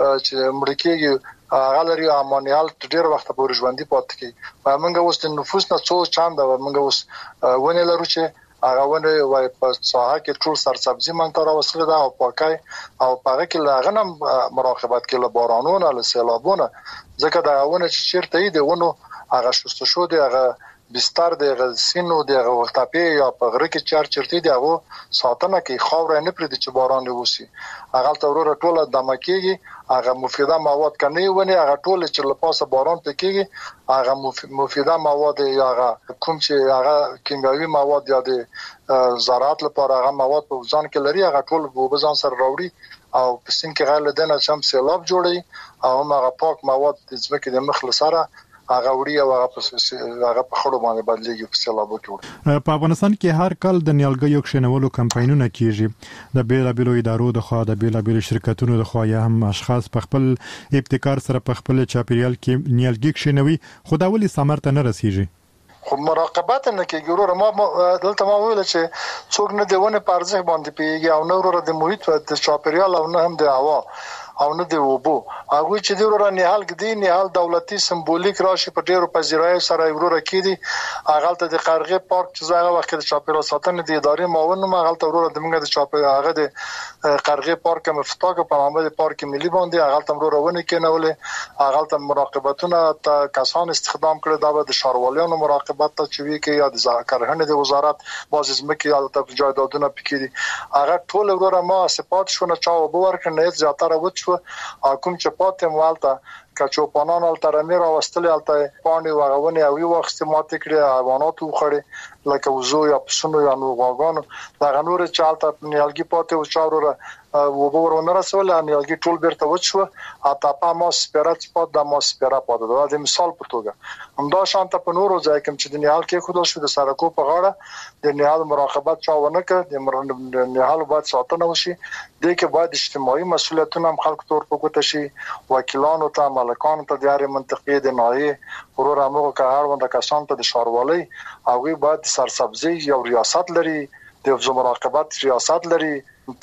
S20: چې مړکیږي غالری امانیال ډیر وخت پورې ژوندۍ پاتې کی موږ اوس د نفوس نه څو چاند موږ اوس ونه لرو چې هغه ونه وای په ساحه کې ټول سرسبزي مونږ ته راوصله ده او پاکای او پاره کې لاغنم مراقبت کې له بارانونو له سیلابونو ځکه دا ونه چې چیرته دی ونه هغه شوست شو دی هغه بستر د غسینو د غوټاپی یا په غره کې چار چرتی دی هغه ساتنه کې خاور نه پرې د چباران وسی هغه تورو ټوله دمکیږي هغه مفیده مواد کني ونه هغه ټوله چې لپاسه باران پکېږي هغه مفیده مواد یا هغه کوم چې هغه کیمیاوي مواد یا د زراعت لپاره هغه مواد په ځان کې لري هغه ټول په ځان سره راوړي او په سین کې غل دنه چم سیلاب جوړي او هغه پاک مواد د ځمکې د مخ لسره هغه وړي او هغه په هغه په خړو باندې بدلېږي په سیلابو کې.
S19: په افغانستان کې هر کال د نیالګیو کښینولو کمپاینونه کیږي د بیلابیلو ادارو د خوا د بیلابیلو شرکتونو د خوا یا هم اشخاص په خپل ابتکار سره په خپل چاپیریال کې نیالګي کښینوي خو دا ولې ثمر ته نه رسیږي.
S20: خو مراقبت نه کوي ګورو ما دلته ما ویل چې څوک نه دیونه پارځه باندې پیږي او نو ورو د محیط د چاپیریال او نه هم د هوا او نه دی وبو هغه چې دی ورو نهال کدي نهال دولتي سمبولیک راشي په ډیرو پذیرای سره ورو کېدی هغه ته د قرغه پارک چې زغه وخت د چاپیریال ساتنې د ادارې معاون ما هغه ته ورو د موږ د چاپیریال هغه د قرغه پارک مفتاق په نامه د پارک ملي باندې هغه ته ورو ونه کېنولې هغه ته مراقبتونه ته کسان استخدام کړي د شاروالانو مراقبت ته چې وی کې یا د ذکرهنه د وزارت باز زمکه یا د جایدادونه پکې هغه ټول ورو ما صفات شونه چا وبور کنه زیاتره وڅ او کوم چې پاتې موالته کچوپانان الترمیر او واستل الته پاڼې وغونه او یو وخت ماته کړی حیوانات وخړي لکه وزو یا پسونو یا نو غاغانو دا غنور چالته نیالګي پاتې او چاروره و بورونه رسول نیالګي ټول بیرته وچو اته په ما سپیرات پات د ما سپیرا پات دا د مثال په توګه همدا شانته په نورو ځای کې چې د نیال کې خود شو د سرکو په غاړه د نیال مراقبت چاونه کې د نیال باید ساتنه وشي د کې باید اجتماعي مسولیتونه هم خلک تور په کوته شي وکیلانو ته مالکانو ته د هر منطقې د ناحیه ورور امغه که هر ونده کسان ته د شاروالۍ او باید سرسبزي یو ریاست لري د مراقبت ریاست لري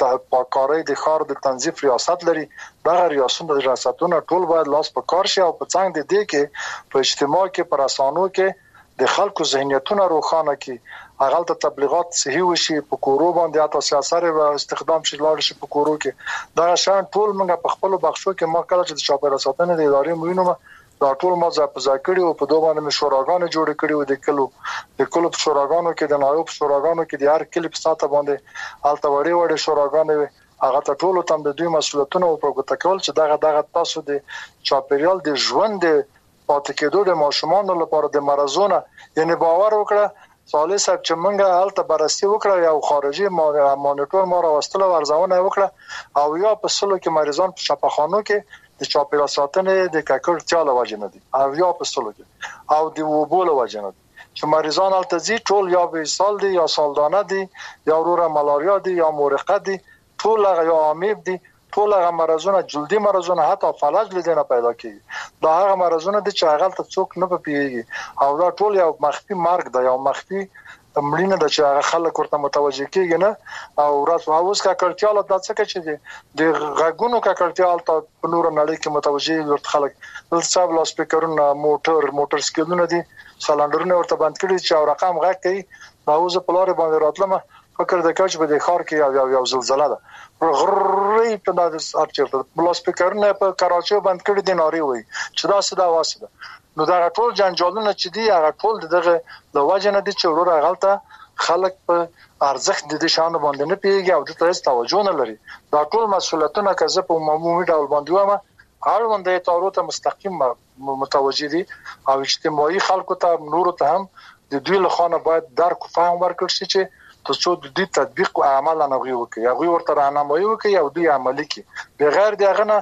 S20: پاکارۍ د خار د تنظیف ریاست لري دا ریاستونه د ریاستونو ټول باید لاس په کار شي او په څنګه د دې کې په اجتماع کې پر اسانو کې د خلکو ذهنیتونه روښانه کړي هغه ته تبلیغات صحیح وشي په کورو باندې تاسو سیاست او استخدام شي لاړ شي په کورو کې دا شان ټول موږ په خپل بخښو کې ما کله چې د چاپیریال ساتنې د ادارې موینه دا ټول ما ځا په ځکړی او په دوه باندې مشوراګانې جوړ کړي او د کلو د کلو په شوراګانو کې د نایوب شوراګانو کې د هر کلی په ساته باندې الته وړي وړي شوراګانې هغه ته ټول تم د دوی مسولیتونه او پروګرام کول چې دغه دغه تاسو د چاپیریال د ژوند پاتې کېدو د ماشومان لپاره د مرزونه یعنی باور وکړه صالح صاحب چې منګه الته بررسي وکړه یو خارجي مانیټور ما راوستله ورزونه وکړه او یا په سلو کې مریضان په شفاخانو کې د چاپیریال ساتنې د ککړتیا له وجې نه دي او یا په سلو کې او د وبو له وجې نه دي چې مریضان الته زی ټول یا به سال دي یا سالدانه دي یا وروره ملاریا دي یا مورقه دي ټول هغه یا امیب دي ټول هغه مرزونه جلدی مرزونه حتی فلج لیدنه پیدا کیږي دا هغه مرزونه دي چې هغه ته څوک نه پیږي او دا ټول یو مخفي مرګ دی یو مخفي مړینه د چې هغه خلک ورته متوجه کیږي نه او راز اوس کا کړتیا له دڅ کې چې د غږونو کا کړتیا ته په نور نړۍ کې متوجه ورته خلک بل صاحب لاس سپیکرونه موټر موټر سکیلونه دي سلندرونه ورته بند کړي چې او رقم غږ کوي دا اوس په لارې باندې راتلم فکر د کچ به د خار کې یو یو زلزلہ ده غرې په داسې اچته لاس سپیکرونه په کراچۍ بند کړي دي ناري وي چې دا صدا واسه نو دا ټول جنجالونه چې دی هغه ټول دغه د وجه نه دي چې ورور غلطه خلک په ارزښت د دې شان باندې نه پیږي او د تاسو توجه نه لري دا ټول مسولیتونه که زه په عمومي ډول باندې وایم هر باندې تاسو ته مستقیم متوجه دي او اجتماعي خلکو ته نور ته هم د دوی له خانه باید درک فهم ورکړي چې تاسو د دې تطبیق او عمل نه غوي وکړي هغه ورته راهنمایي وکړي او دوی عملي کړي بغیر دغه نه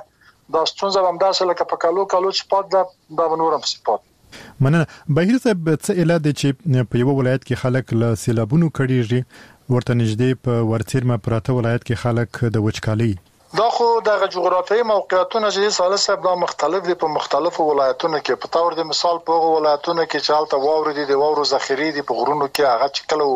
S20: دا ستونزه هم داسې لکه په کالو کالو چې پات دا دا نورم صفات.
S19: مننه. بهیر صاحب څه علت دی چې په یو ولایت کې خلک له سیلابونو کړيږي ورته نږدې په ورڅیرمه پراته ولایت کې خلک د وچکالۍ؟
S20: دا خو د جغرافیایي موقعیتونو چې ساله صاحب دا مختلف دي په مختلفو ولایتونو کې. په تور د مثال په ولایتونو کې چې حالت واوري دي د واورو ذخیره دي په غرونو کې هغه چې کله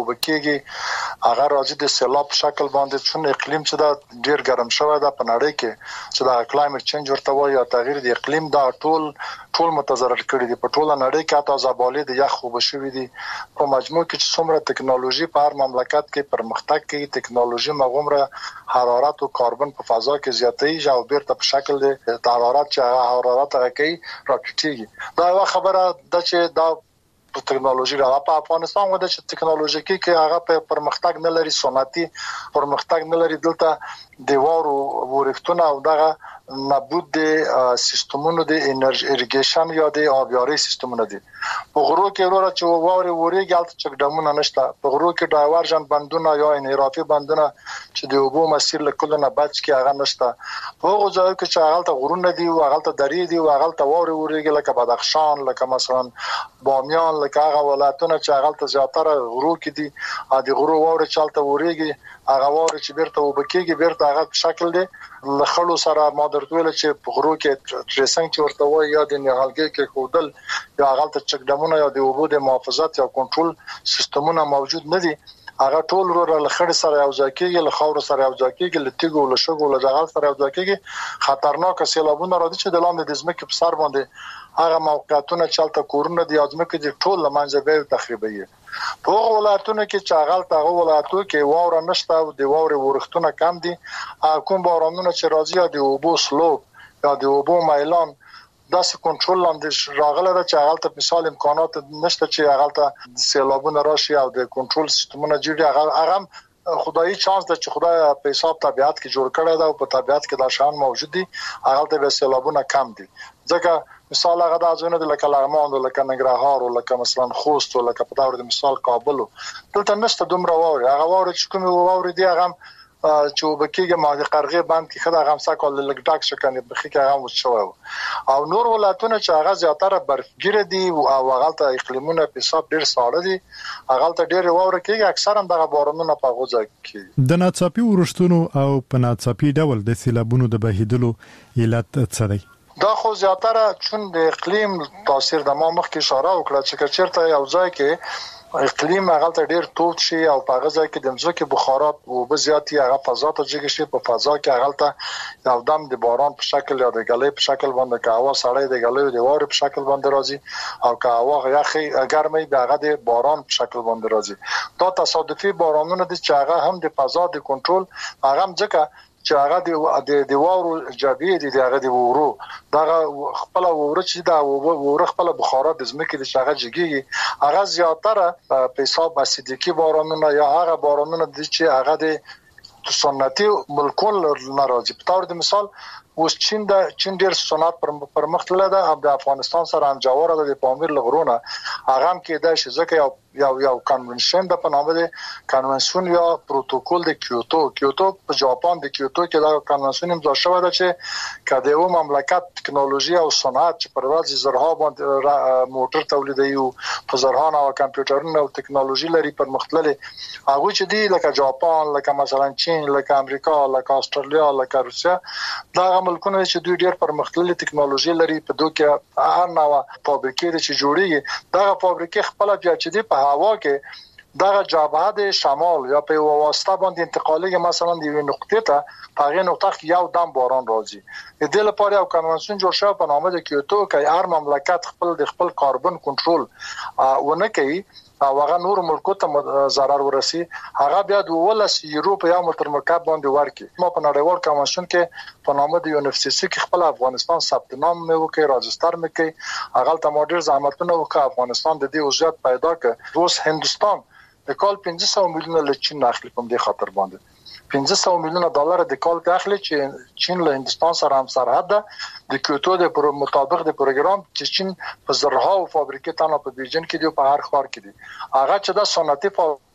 S20: وبکیږي هغه راځي د سیلاب په شکل باندې چې اقلیم چې دا ډیر ګرم شوی دا په نړۍ کې چې دا کلایمټ چینج ورته وایي یا تغییر د اقلیم دا ټول ټول متضرر کړي دي په ټوله نړۍ کې. حتی زبالې د یخ وبشوي دي په مجموع کې چې څومره ټکنالوژي په هر مملکت کې پرمختګ کوي ټکنالوژي مغمره حرارت او کاربن په فضا کې زیاتې او بیرته په شکل د حرارت چې حرارت راکې راکټيږي. دا یو خبره د چې دا ټکنالوژي را په افغانستان غوډه چې ټکنالوژیکي کې هغه په پرمختګ نه لري سنتي پرمختګ نه لري دلته د وارو ورښتونه او دغه نابود د سیستمونو د انرژي اریګیشن یا د آبیاري سیستمونو دي. په غرو کې ورته چې ووري وریږي البته چې ډمونه نشته. په غرو کې ډایورژن بندونه یا انحرافي بندونه چې د اوبو مسیر له کله نه بچ کې هغه نشته. په هغه ځای کې چې هغه ته غرونه دي او هغه ته درې دي او هغه ته ووري وریږي لکه بدخشان لکه مثلا بامیان لکه هغه ولایتونه چې هغه ته زیاتره غرو کې دي ا د غرو ووري چالت وریږي هغه ووري چې بیرته وبکیږي بیرته هغه په شکل دي لخلو سره مادر تویل چې په غرو کې ټریسنګ چې ورته وایي یا د نهالګي کې خودل یا هغه ته چک ډمونه یا د اوبو د محافظت یا کنټرول سیستمونه موجود نه دي. هغه ټول ورو لخړ سره یو ځای کېږي له خاور سره یو ځای کېږي له تیګو له شګو له جغل سره یو ځای کېږي. خطرناک سیلابونه راځي چې د لاندې د ځمکې په سر باندې هغه موقعیتونه چلته کورونه دي ځمکې د ټول لمنځه به تخریبي. په هغه ولایتونو کې چې هغه ته ولایتونو کې واوره نشته او د واورې ورښتونه کم دي کوم بارانونه چې راځي د اوبو سلوپ یا د اوبو میلان داسې کنټرول لاندې راغله چې هغه ته مثال امکانات نشته چې هغه ته سیلابونه راشي او د کنټرول سیستمونه جوړي. هغه خدایي چانس ده چې خدای په حساب طبيعت کې جوړ کړی دا او په طبيعت کې دا شان موجود دي هغه ته سیلابونه کم دي. ځکه مثال هغه د ازونه د لکه لغمان او لکه ننګرهار او لکه مثلا خوست او لکه په تور د مثال کابل دلته نشته دومره واوري. هغه واوري چې کوم واوري دی هغه چې وبکیږي ما د قرغې باند کې خدای غم ساکول لګ ډاک شکنه بخي کې هغه وشو او نور ولایتونه چې هغه زیاتره برفګیر دي او هغه ته اقلیمونه په حساب ډیر ساړه دي هغه ته ډیر واوره کېږي اکثرا دغه بارانونه په غوځه کې
S19: د ناڅاپي ورښتونو او په ناڅاپي ډول د سیلابونو د بهیدلو علت څه دی؟
S20: دا خو زیاتره چون د اقلیم تاثیر د ما مخکې اشاره وکړه چې چیرته یو ځای کې اقلیم هغه ته ډیر توت شي او په هغه ځای کې د ځمکې بخارات او بزیاتی هغه فضا ته جګ شي په فضا کې هغه ته یو دم د باران په شکل یا د غلې په شکل باندې که هوا سړې د غلې د واره په شکل باندې راځي او که هوا یخي ګرمي د هغه د باران په شکل باندې راځي. دا تصادفي بارانونه دي چې هغه هم د فضا د کنټرول هغه هم ځکه چې هغه د د وورو جابې دي هغه د وورو دغه خپل ووره چې دا ووره خپل بخارات د ځمکې د شغه جګي هغه زیاتره په حساب اسیدیکی بارانونه یا هغه بارانونه دي چې هغه د سنتي ملکون ناراضي. په تور د مثال اوس چین د چین ډیر صنعت پر مخ تللی ده او د افغانستان سره هم جوړه ده د پامیر لغرونه هغه هم کې د شزکه یو یو یو کنونشن د په نامه ده کنونشن یا پروتوکول د کیوتو کیوتو په جاپان د کیوتو کې دا کنونشن امضا شوی ده چې کله یو مملکت ټکنالوژي او صنعت چې پر ورځ زرها باندې موټر تولیدوي او په زرهانه او کمپیوټرونه او ټکنالوژي لري پر مختللي هغه چې دی لکه جاپان لکه مثلا چین لکه امریکا لکه استرالیا لکه روسیا دا ملکونه چې دوی ډیر پرمختللي ټکنالوژي لري په دوی کې هر نوع فابریکې چې جوړیږي دا فابریکې خپل بیا چې دی په هوا کې دغه جبهه د شمال یا په واسطه باندې انتقالي مثلا د یو نقطې ته په هغه نقطه کې یو دم باران راځي. د دې لپاره یو کنونشن جوړ شوی په نامه د کیوتو کې هر مملکت خپل د خپل کاربن کنټرول ونه کوي او هغه نور ملکو ته ضرر ورسي هغه بیا د ولس یورو په یو متر مکعب باندې ورکي. ما په نړیوال کنونشن کې په نامه د یو ان اف سی سی کې خپل افغانستان ثبت نام مې وکړ راجستر مې کړ هغه ته ماډر زحمتونه وکړ افغانستان د دې وضعیت پیدا کړ. اوس هندستان د کال پنځه سوه میلیونه له چین اخلي په دې خاطر باندې پنځه سوه میلیونه ډالر د کال اخلي چې چین له هندستان سره هم سرحد ده د کیوتو د پر مطابق د پروګرام چې چین په زرهاو فابریکې تنه په بیجن کې دی په هر ښار کې دي هغه چې د صنعتي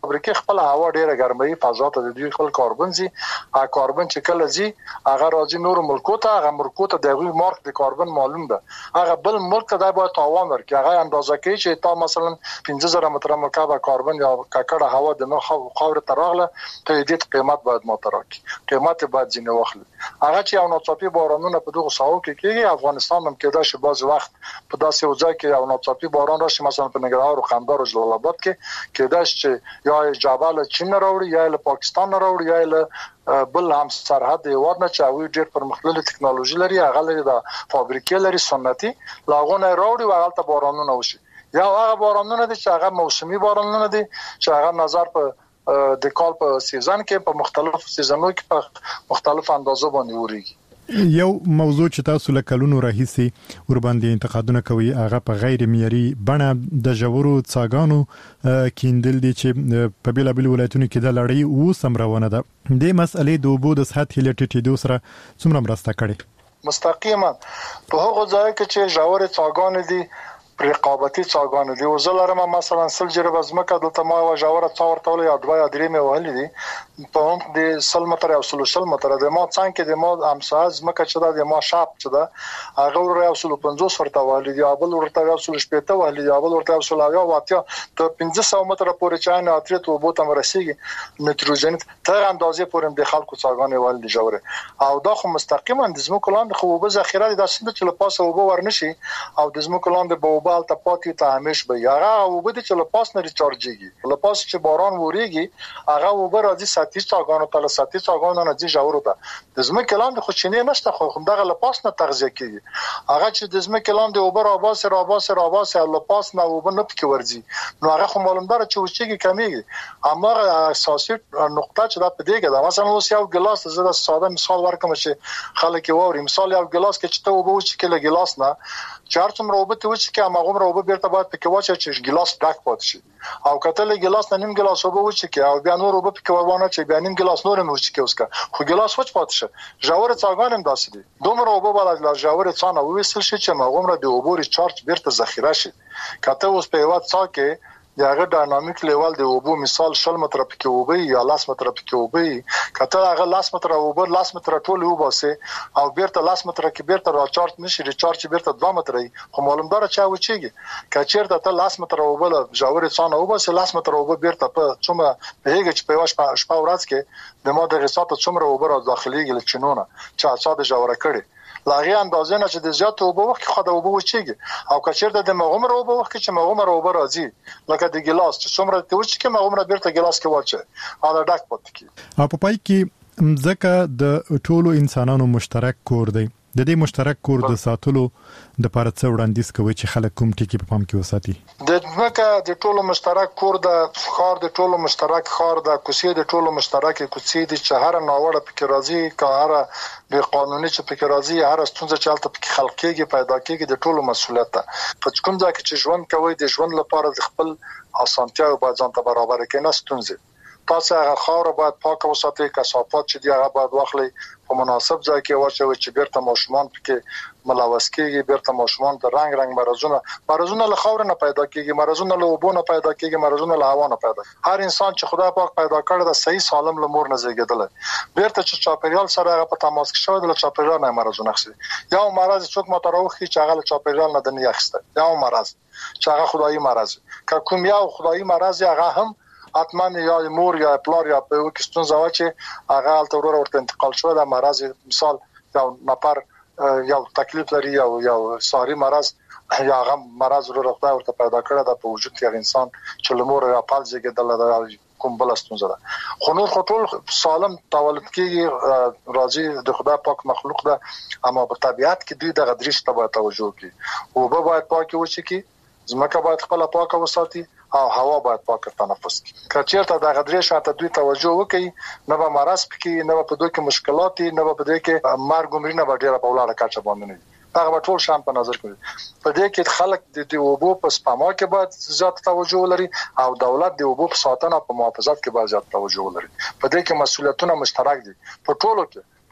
S20: فابریکې خپل هوا ډیره ګرموي، فضا ته د دوی خپل کاربن زی، ا کاربن چې کله زی هغه راځي نور ملکو ته، هغه ملکو ته د غوی مارک د کاربن معلوم ده، هغه بل ملک ته د باید تاوان ورکړي، هغه اندازه کوي چې تا مثلا پنځه زره متر مکعب کاربن یا ککړه هوا د نو خاور تراغله ته دې قیمت باید متراکي، قیمت باید ځینې واخلي. هغه چې یو ناڅاپي بارانونه په دغه ساحو کې کېږي، افغانستان هم کېدای شي بعض وخت په داسې وځای کې یو ناڅاپي باران راشي، مثلا په ننګرهار او قندهار او جلال آباد کې کېدای شي چې یا جبل چین راوړي یا له پاکستان راوړي یا له بل هم سرحد هیواد نه چې وی ډېر پرمختللې ټکنالوژي لري، هغه لري د فابریکې لري سنتي لاغونه راوړي او هغه ته بارانونه وشي، یا هغه بارانونه دي چې هغه موسمي بارانونه دي چې هغه نظر په د کال په سیزن کې په مختلف سیزنونو کې په مختلف اندازو باندې وریږي.
S19: یو موضوع چې تاسو له کلونو راهیسي ور باندې انتقادونه کوي هغه په غیر معیاري بڼه د جوړو څاګانو کیندل دي چې په بیلابل ولایتونو کې د لړۍ او سمرونه ده. د مسلې د اوبو د سطح لټیټېدو سره څومره مرسته کړي؟
S20: مستقیما په هغه ځای کې چې جوړ څاګان دي رقابتي څاګان دي، او زلرم مثلا سل جرب ازمکه د تما او جوړه څور تول یا دوه یا درې مې وهلې دي په هم د سل متر او سل سل متر د ما څنګه د ما امساز مکه چې د ما شاپ چې دا هغه ور او سل پنځوس ورته وهلې دي، ابل ورته او سل شپته وهلې دي، ابل ورته او سل یا واتیا ته پنځه سوه متر پورې چانه اترت او بوت مرسيږي نيتروجن تر اندازې پورې د خلکو څاګان وهلې جوړه، او دا خو مستقیما د زموږ لاندې خو به ذخیره دي، د سند چې لپاسه وبو ورنشي او د زموږ لاندې به بال ته پاتې ته همیش به هغه وبد چې لپاس نه ریچارجيږي، لپاس چې باران وریږي هغه وبر راځي ساتي څاګانو ته ساتي څاګانو نه ځي جوړو ته د زمکه لاندې خو چینه نشته، خو همدغه لپاس نه تغذیه کیږي، هغه چې د زمکه لاندې وبر آباس را آباس را آباس لپاس نه وبر نه پکې ورځي، نو هغه خو معلومدار چې وشيږي کمیږي. اما اساسي نقطه چې دا په دې کې دا مثلا اوس یو ګلاس زړه ساده مثال ورکوم چې خلک ووري، مثال یو ګلاس کې چې ته وبو چې کله ګلاس نه چار څومره وبته و چې هغه عمر وبو بیرته بعد پکې واچي چې ګلاس ډک پات شي، او کتل ګلاس نه نیم ګلاس وبو چې او بیا نور وبو پکې ورونه چې بیا نیم ګلاس نور مو چې اوسکا خو ګلاس وچ پات شي، جوړ څاګان هم داسې دي، دومره وبو بل لا جوړ څانه وېسل شي چې مغمره د وبو ریچارج بیرته ذخیره شي، کته اوس په وخت څا کې دغه ډاینامیک لیول د وبو مثال شل متر پکې وبي یا لاس متر پکې وبي، کته هغه لاس متر وبر لاس متر ټول وباسه او بیرته لاس متر کې بیرته راچارج نشي، ریچارج بیرته دوه متر خو معلومدار چا وچیږي کچیرته ته لاس متر وبل جوړ څانه وباسه لاس متر وب بیرته په څومره هغه چې په واش په شپه ورځ کې د ماده غصات څومره وبر داخليږي لچنونه چې اصاده جوړه کړي لاغي اندازه نه چې د زیات وبو وخت خو د وبو وچیږي، او کچیرته د مغمر وبو وخت چې مغمر وبو راځي لکه د ګلاس چې څومره ته وچ کې مغمر بیرته ګلاس کې واچي او ډک پات کی.
S19: په پای کې مزکه د ټولو انسانانو مشترک کور دی، د دې مشترک کور د ساتلو د پاره څو وړاندیز کوي چې خلک کوم ټکی په پام کې وساتي؟
S20: د ځمکه د ټولو مشترک کور د خار د ټولو مشترک خار د کوڅې د ټولو مشترک کوڅې د چهار ناوړه پکې راځي، کاره د قانوني چې پکې راځي، هر ستونزه چې البته پکې خلق کېږي پیدا کېږي د ټولو مسولیت ده. په کوم ځای کې چې ژوند کوي د ژوند لپاره د خپل اسانتیا او ځان ته برابر کړي نه ستونزه، تاسو هغه خاور باید پاک وساتئ، کثافات چې دی هغه باید واخلئ په مناسب ځای کې واچوي چې بیرته ماشومان پکې ملوث کېږي، بیرته ماشومان ته رنگ رنگ مرزونه مرزونه له خاور نه پیدا کېږي، مرزونه له اوبو نه پیدا کېږي، مرزونه له هوا نه پیدا. هر انسان چې خدای پاک پیدا کړی د صحیح سالم له مور نه زیږیدل، بیرته چې چاپیریال سره هغه په تماس کې شوی د چاپیریال نه مرزونه اخلي. یو مرز څوک متروخي چې هغه له چاپیریال نه د نه اخیسته، یو مرز چې هغه خدایي مرز، که کوم یو خدایي مرز هغه هم اتمن یا مور یا پلار یا په وکستون زوا چې هغه الته ورور ورته انتقال شو د مرز، مثال یو نفر یو تکلیف لري یو یو ساری مرز یا هغه مرز ورور ورته پیدا کړی د په وجود کې انسان چې لمور یا پالځي کې د کوم بل ستونزه ده، خو نور ټول سالم تولد کېږي راځي د خدای پاک مخلوق ده، اما په طبيعت کې دوی د غدریش ته باید توجه وکړي، او به باید پاکي وشي کی زمکه باید خپل پاکه وساتي او هوا باید پاکه تنفس کړي. کچېرته د غدریش ته دوی توجه وکړي نه به مرز پکې نه به په دوی کې مشکلات نه به په دوی کې مرګ عمرینه به ډیره په ولاړه کچه باندې نه هغه ټول شان په نظر کې په دې کې خلک د دې وبو په سپما کې باید زیات توجه ولري او دولت د وبو په ساتنه په محافظت کې باید زیات توجه ولري. په دې کې مسولیتونه مشترک دي په ټولو کې،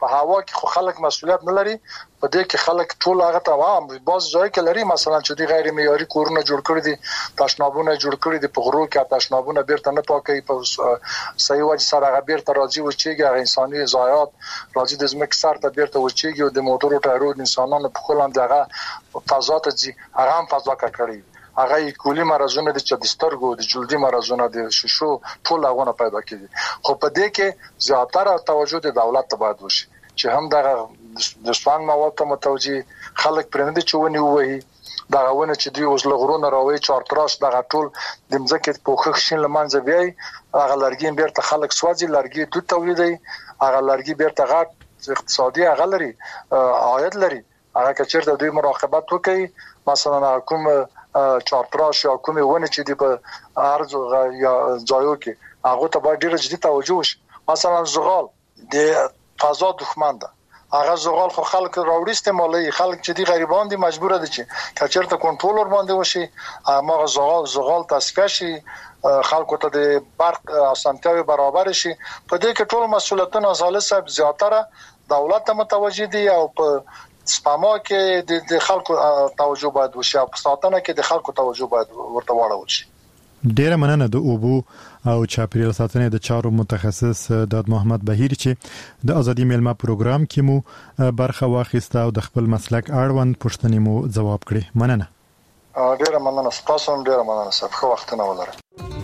S20: په هوا کې خو خلک مسؤلیت نه لري په دې کې خلک ټول هغه ته عام باز ځای کې لري مثلا چې دی غیر معیاري کورونه جوړ کړی دي تشنابونه جوړ کړی دي په غرو کې تشنابونه بیرته نه پاکي په صحیح وجه سره هغه بیرته راځي و چې هغه انساني ضایعات راځي د زمکه سره ته بیرته و چې د موټرو ټایرو انسانانو په خلان دغه فضا ته ځي هغه هم فضا کړی هغه کلی مرزونه د چدسترګو د جلدي مرزونه د شیشو ټول هغه پیدا کیږي خو په دې کې زیاتره توجه د دولت ته باید وشي چې هم دغه د سپان مواد ته متوجي خلک پرنده چونی وایي دا غوونه چې دوی اوس لغرونه راوي چارتراش دغه ټول د مځکه په خوښ شین لمنځه بیاي هغه لرګي بیرته خلک سوځي لرګي دوی تولیدي هغه لرګي بیرته غټ اقتصادي هغه لري عاید لري هغه کچېر د دوی مراقبت وکړي مثلا کوم چارتراش یا کومه ونه چې دی په ارز یا ځایو کې هغه ته باید ډیر جدي توجه وشي مثلا زغال د فضا دښمن ده هغه زغال خو خلک راوړي استعمالي خلک چې دی غریبان دي مجبور دي چې کچرته کنټرول باندې وشي هغه زغال زغال تصفیه شي خلکو ته د برق اسانتیاوي برابر شي په دې کې ټول مسؤلیتونه زاله صاحب زیاتره دولت ته متوجي دي او په سپما کې د خلکو توجه باید وشي او په ساتنه کې د خلکو توجه باید ورته واړول شي
S19: ډیره مننه د اوبو او چاپیریال ساتنې د چارو متخصص داد محمد بهیر چې د ازادي میلمه پروګرام کې مو برخه واخیسته او د خپل مسلک اړوند پوښتنې مو ځواب کړي مننه
S20: ډیره مننه تاسو هم ډیره مننه صاحب خو وخت نه ولرئ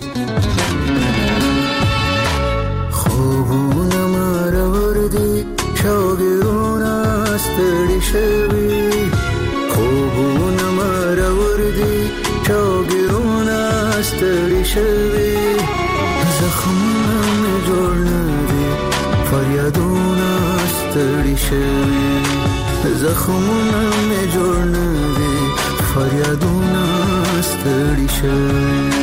S21: خوبونه مرور دي شوګرونه ستړي شوي خوبونه مرور دي شوګرونه ستړي شوي زخمونه مې جوړ نه دي فریادونه ستړي شوي زخمونه مې جوړ نه دي فریادونه ستړي شوي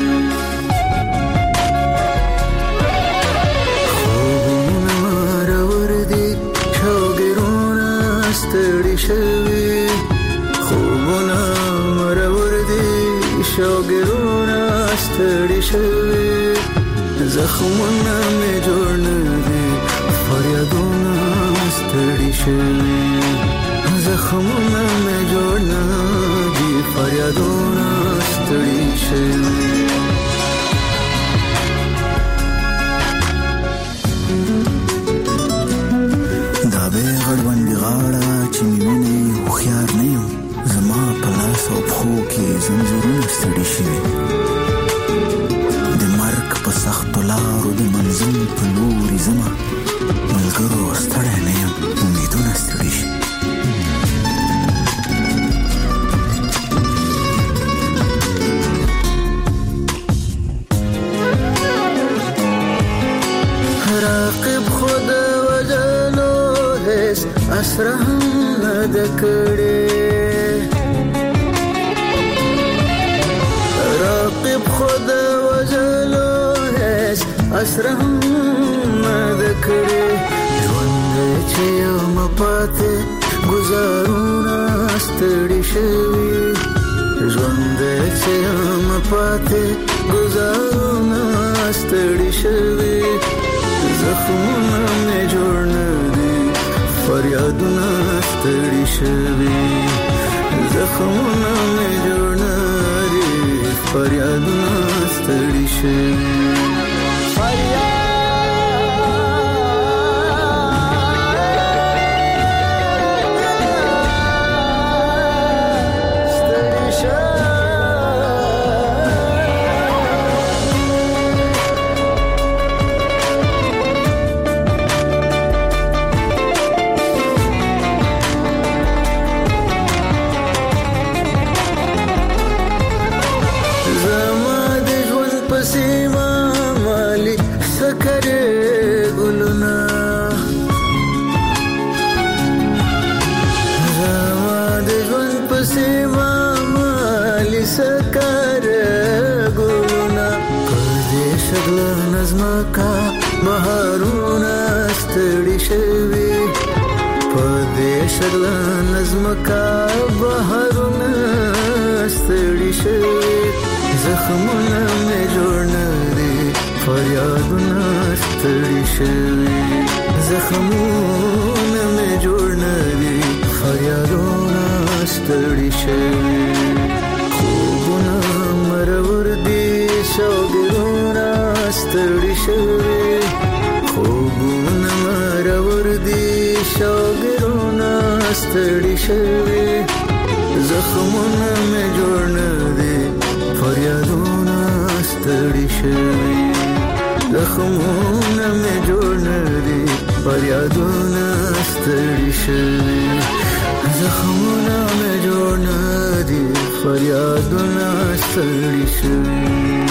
S21: شوي خوبونه مرور دي شوګرونه ستړي شوي زخمونه مې جوړ نه دي فریادونه ستړي شوي زخمونه مې جوړ نه دي فریادونه ستړي شوي دا به غړوند غاړه چې مینه خوخيار نه یم زما په لاس او پخو کې زنجیرونه ستړي شوي د مرګ په سختو لارو د منزل په لوري زما ملګرو ستړی نه یم امیدونه ستړي شوي راقب خود وجلو هیڅ اسره هم نه ده کړې راقب خود وجلو هیڅ اسره هم نه ده کړې ژوند چې یم پاتې ګزارونه ستړي شوي ژوند چې یم پاتې ګزارونه ستړي شوي زخمونه مې جوړ نه دي فریادونه ستړي شوي زخمونه مې جوړ نه دي فریادونه ستړي شوي فریاد نظمکا بهارونه ستړي شوي په دې شغل نظمکا بهارونه ستړي شوي زخمونه مې جوړ نه دي فریادونه ستړي شوي زخمونه فریادونه ستړي شوي خوبونه مرور دي شوګرونه ستړي شوي خوبونه مرور دي شوګرونه ستړي شوي زخمونه مې جوړ نه دي فریادونه ستړي شوي زخمونه مې جوړ نه دي فریادونه ستړي شوي زخمونه مې جوړ نه دي فریادونه ستړي شوي